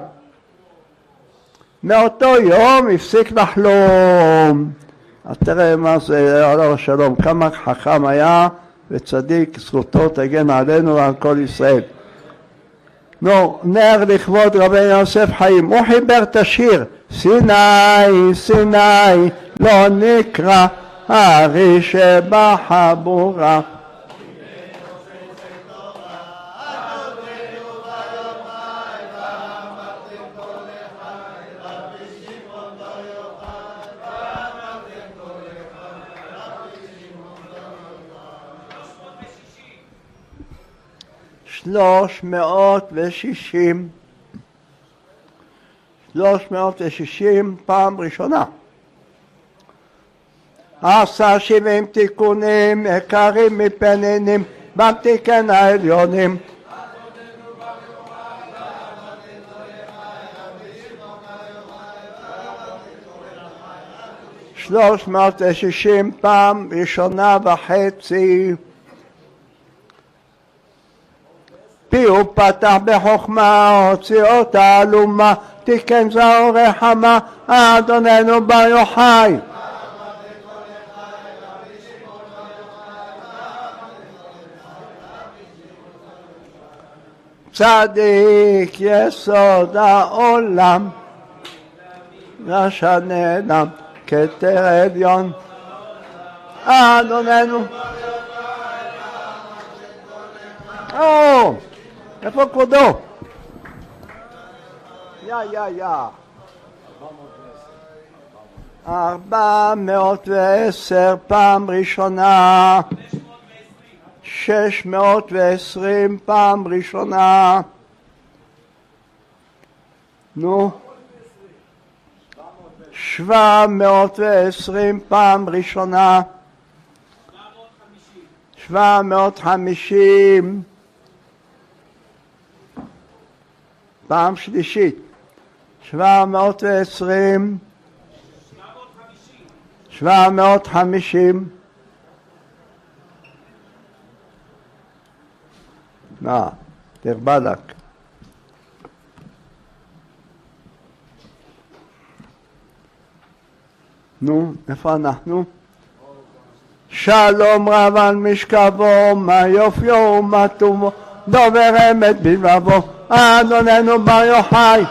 מאותו יום הפסיק לחלום. אז תראה מה זה, עליו השלום, כמה חכם היה וצדיק, זכותו תגן עלינו ועל כל ישראל. נו, נר לכבוד רבי יוסף חיים, הוא חיבר את השיר, סיני, סיני, לא נקרא הארי שבחבורה. שלוש מאות ושישים, שלוש מאות ושישים פעם ראשונה. עשה שבעים תיקונים עיקרים מפנינים בתיקן העליונים. שלוש מאות ושישים פעם ראשונה וחצי. פי הוא פתח בחוכמה, הוציא אותה אלומה, תיקן זרעו רחמה, אדוננו בר יוחאי. צדיק יסוד העולם, רשע נעלם כתר עליון, אדוננו. או! איפה כבודו? יא יא יא ארבע מאות ועשר פעם ראשונה. שש מאות ועשרים פעם ראשונה. נו, שבע מאות ועשרים פעם ראשונה. שבע מאות חמישים פעם שלישית. שבע מאות ועשרים, שבע מאות חמישים. מה, תרבה לך. נו, איפה אנחנו? שלום רב על משכבו, מה יופיו ומה טובו, דובר אמת בלבבו, אדוננו בר יוחאי.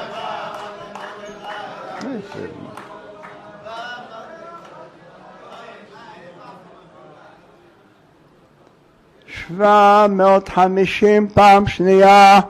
שבע מאות חמישים פעם שנייה.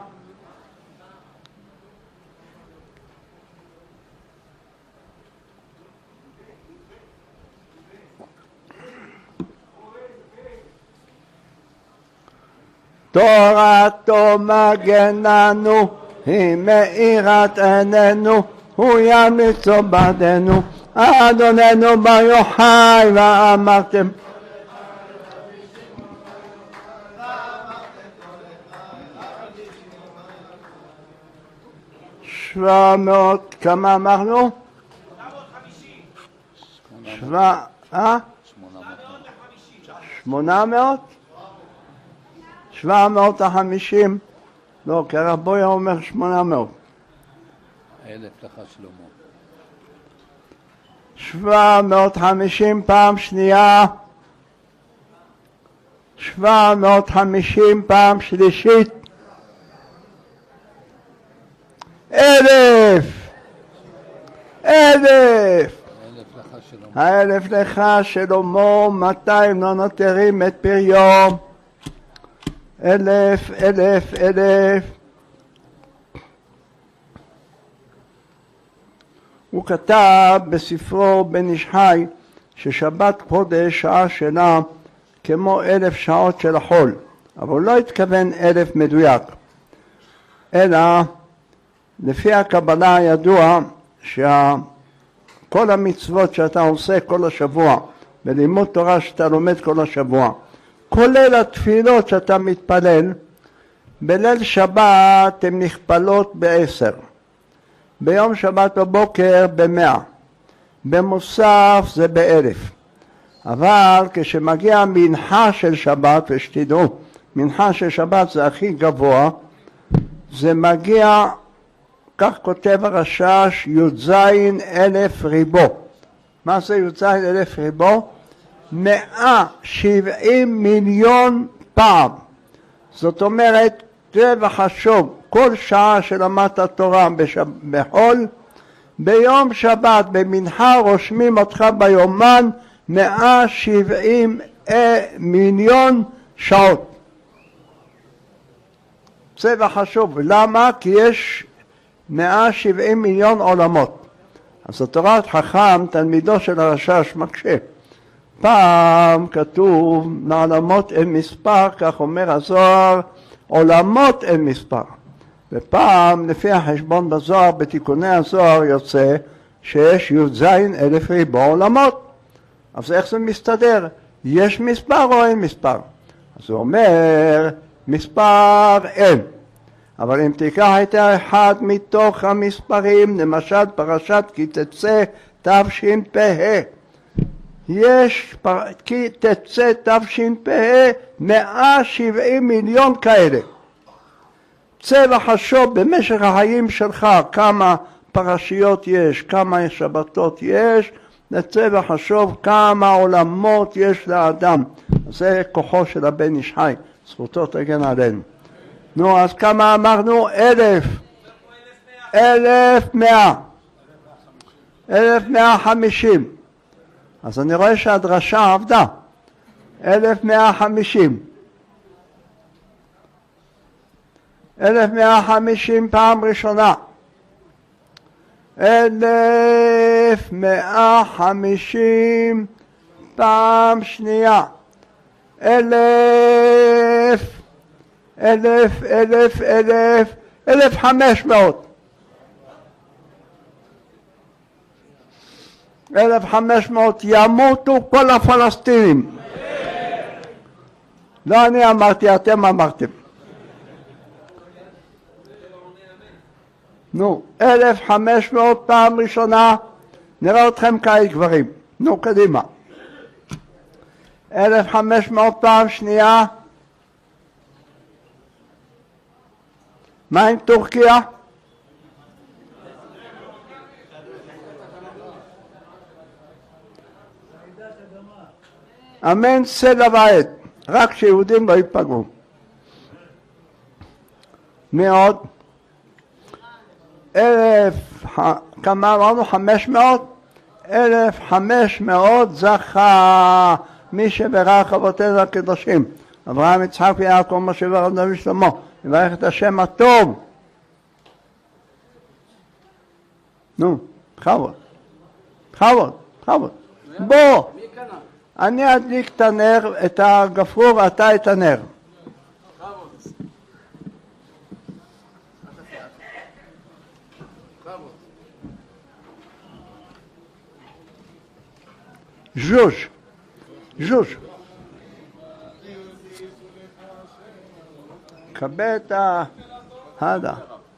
תורתו מגננו, היא מאירת עינינו, הוא ימיצו בעדנו, אדוננו בר יוחאי. ואמרתם שבע מאות, כמה אמרנו? שבע, אה? שמונה מאות? שבע מאות החמישים? לא, כי הרבויה אומר שמונה מאות. אלף לך שלמה. שבע מאות חמישים פעם שנייה. שבע מאות חמישים פעם שלישית. אלף! אלף! האלף לך שלמה, מאתיים לא נותרים את פריו. אלף, אלף, אלף. הוא כתב בספרו בן איש חי ששבת קודש שעה שלה כמו אלף שעות של החול, אבל הוא לא התכוון אלף מדויק, אלא לפי הקבלה הידוע שכל המצוות שאתה עושה כל השבוע, בלימוד תורה שאתה לומד כל השבוע, כולל התפילות שאתה מתפלל, בליל שבת הן נכפלות בעשר, ביום שבת בבוקר במאה, במוסף זה באלף. אבל כשמגיע מנחה של שבת, ושתדעו, מנחה של שבת זה הכי גבוה, זה מגיע, כך כותב הרש"ש, י"ז אלף ריבו. מה זה י"ז אלף ריבו? מאה שבעים מיליון פעם. זאת אומרת, זה וחשוב, כל שעה שלמדת תורה בחול, ביום שבת במנחה רושמים אותך ביומן מאה שבעים מיליון שעות. זה וחשוב. למה? כי יש מאה שבעים מיליון עולמות. אז התורת חכם, תלמידו של הרש"ש, מקשה. פעם כתוב, לעולמות אין מספר, כך אומר הזוהר, עולמות אין מספר. ופעם, לפי החשבון בזוהר, בתיקוני הזוהר יוצא שיש י"ז אלף ריבו עולמות. אז איך זה מסתדר? יש מספר או אין מספר? אז הוא אומר, מספר אין. אבל אם תיקח את האחד מתוך המספרים, למשל פרשת כי תצא תשפ"ה, יש כי תצא תשפ"ה מאה שבעים מיליון כאלה. צא וחשוב במשך החיים שלך כמה פרשיות יש, כמה שבתות יש, נצא וחשוב כמה עולמות יש לאדם. זה כוחו של הבן איש חי, זכותו תגן עלינו. נו, אז כמה אמרנו? אלף. אלף מאה. אלף מאה חמישים. אז אני רואה שהדרשה עבדה. אלף מאה חמישים. אלף מאה חמישים פעם ראשונה. אלף מאה חמישים פעם שנייה. אלף, אלף, אלף, אלף, אלף חמש מאות. אלף חמש מאות ימותו כל הפלסטינים. לא אני אמרתי, אתם אמרתם. נו, אלף חמש מאות פעם ראשונה, נראה אתכם כאלה גברים. נו, קדימה. אלף חמש מאות פעם שנייה. מה עם טורקיה? אמן סלע ועד, רק שיהודים לא ייפגעו. מי עוד? אלף, כמה אמרנו? חמש מאות? אלף חמש מאות זכה מי שברך אבותינו הקדושים, אברהם, יצחק ויעקב, משה ורב דוד שלמה, יברך את השם הטוב. נו, בכבוד, בכבוד, בכבוד. בוא, אני אדליק את הנר, את הגפרור, אתה את הנר. ז'וז' ז'וז' קבל את ההדה.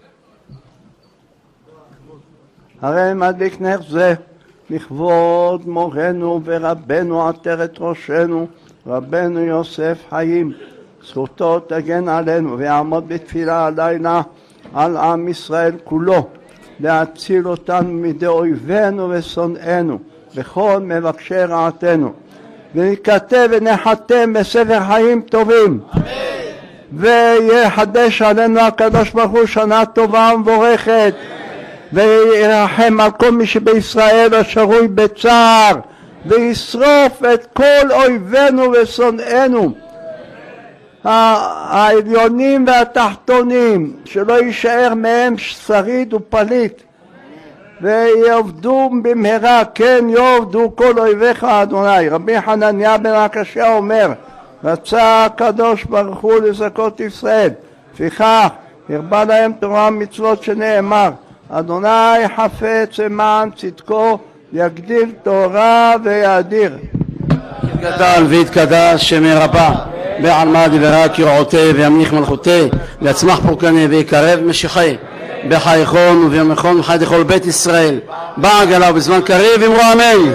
הרי מדליק נר זה לכבוד מורנו ורבנו עטרת ראשנו, רבנו יוסף חיים, זכותו תגן עלינו ויעמוד בתפילה הלילה על עם ישראל כולו, להציל אותנו מידי אויבינו ושונאינו בכל מבקשי רעתנו, וניכתב ונחתם בספר חיים טובים, אמן. ויחדש עלינו הקדוש ברוך הוא שנה טובה ומבורכת, וירחם על כל מי שבישראל השרוי בצער, וישרוף את כל אויבינו ושונאינו, העליונים והתחתונים, שלא יישאר מהם שריד ופליט, ויעבדו במהרה, כן יעבדו כל אויביך אדוני. רבי חנניה בן עקשיא אומר, רצה הקדוש ברוך הוא לזכות ישראל, לפיכך הרבה להם תורה ומצוות שנאמר, אדוני חפץ למען צדקו, יגדיל תורה ויאדיר. יתגדל ויתקדש שם רבה. בעלמא דברה קראותי וימליך מלכותי ויצמח פורקני ויקרב משיחי בחייכון וביומכון וחי לכל בית ישראל בעגלה ובזמן קריב אמרו אמן.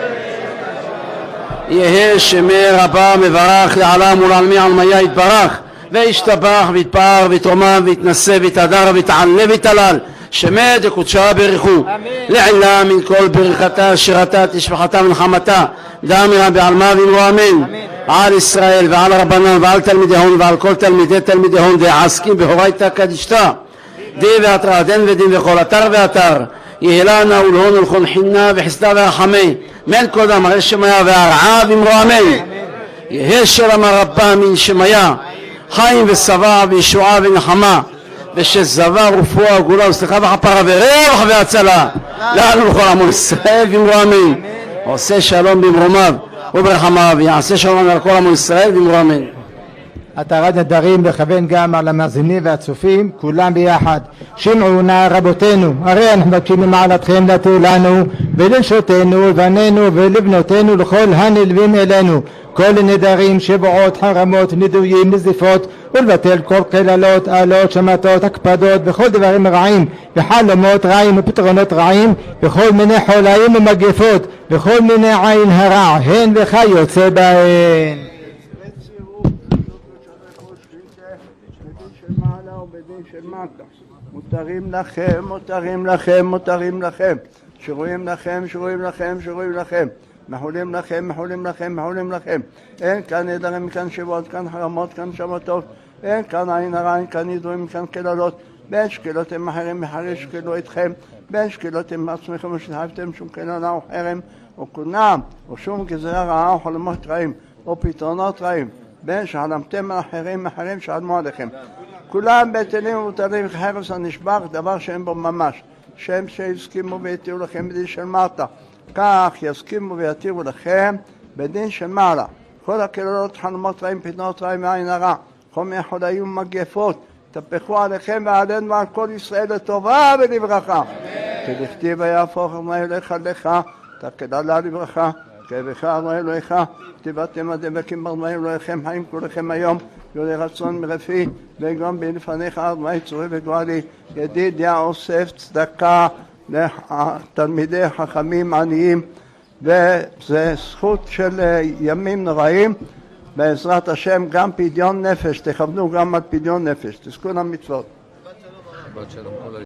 יהא שמי רבה מברך לעלם ולעלמי עלמיה יתברך וישתבח ויתפאר ויתרומם ויתנשא ויתהדר ויתעלה ויתהלל שמי דקודשה בריחו לעילה מן כל ברכתה שירתה תשבחתה ונחמתה דאמירה בעלמא ואמרו אמן. על ישראל ועל רבנן ועל תלמידיהון ועל כל תלמידי תלמידיהון דעסקים בהורייתא קדישתא די ואתרא דין ודין וכל אתר ואתר יהלנה ולהון ולכון חינה וחסדה ורחמי מן קודם הרי שמיה והרעה ואמרו אמן. יהא שלום רבה מן שמיה חיים ושבע וישועה ונחמה ושזבה ורפואה וגאולה וסליחה וכפרה ורווח והצלה לנו לכל עמו ישראל ואמרו אמן. עושה שלום במרומיו וברחמיו ויעשה שלום על כל עמו ישראל ואמרו אמן. התרת נדרים לכוון גם על המאזינים והצופים כולם ביחד. שמעו נא רבותינו, הרי אנחנו מבקשים ממעלתכם לתת לנו ולנשותנו ולבנינו ולבנותינו לכל הנלווים אלינו כל נדרים, שבועות, חרמות, נדויים, נזיפות, ולבטל כל קללות, עלות, שמטות, הקפדות וכל דברים רעים וחלומות רעים ופתרונות רעים וכל מיני חולאים ומגפות וכל מיני עין הרע הן וכיוצא בהן. מותרים לכם, מותרים לכם, מותרים לכם, שרואים לכם, שרואים לכם, שרואים לכם, מחולים לכם, מחולים לכם, מחולים לכם. אין כאן נדרים, כאן שבועות, כאן חרמות, כאן שמטות, אין כאן עין הרע, אין כאן נדרים, כאן קללות. בין שקלותם אחרים מחרי שקלו אתכם, בין שקלותם עצמכם ושתחבתם שום קללה או חרם או כונם או שום גזרה רעה או חלומות רעים או פתרונות רעים, בין שחלמתם על אחרים אחרים שעלמו עליכם. כולם בטלים ומותרים כחרס הנשבח, דבר שאין בו ממש. שם שיסכימו ויתירו לכם בדין של מטה, כך יסכימו ויתירו לכם בדין של מעלה. כל הקללות, חלומות רעים, פתרונות רעים ועין הרע, כל מיני חולאים ומגפות, תפחו עליכם ועלינו ועל כל ישראל לטובה ולברכה. כדכתיב ויהפוך אדוני אליך לך, תקללה לברכה, כאבך אדוני אלוהיך, כתיבתם הדבקים באדוני אלוהיכם, חיים כולכם היום, יולי רצון מרפי, ויגרום בי לפניך אדוני צורי וגואלי, ידידיה אוסף צדקה לתלמידי חכמים עניים, וזה זכות של ימים נוראים, בעזרת השם גם פדיון נפש, תכוונו גם על פדיון נפש, תזכו למצוות.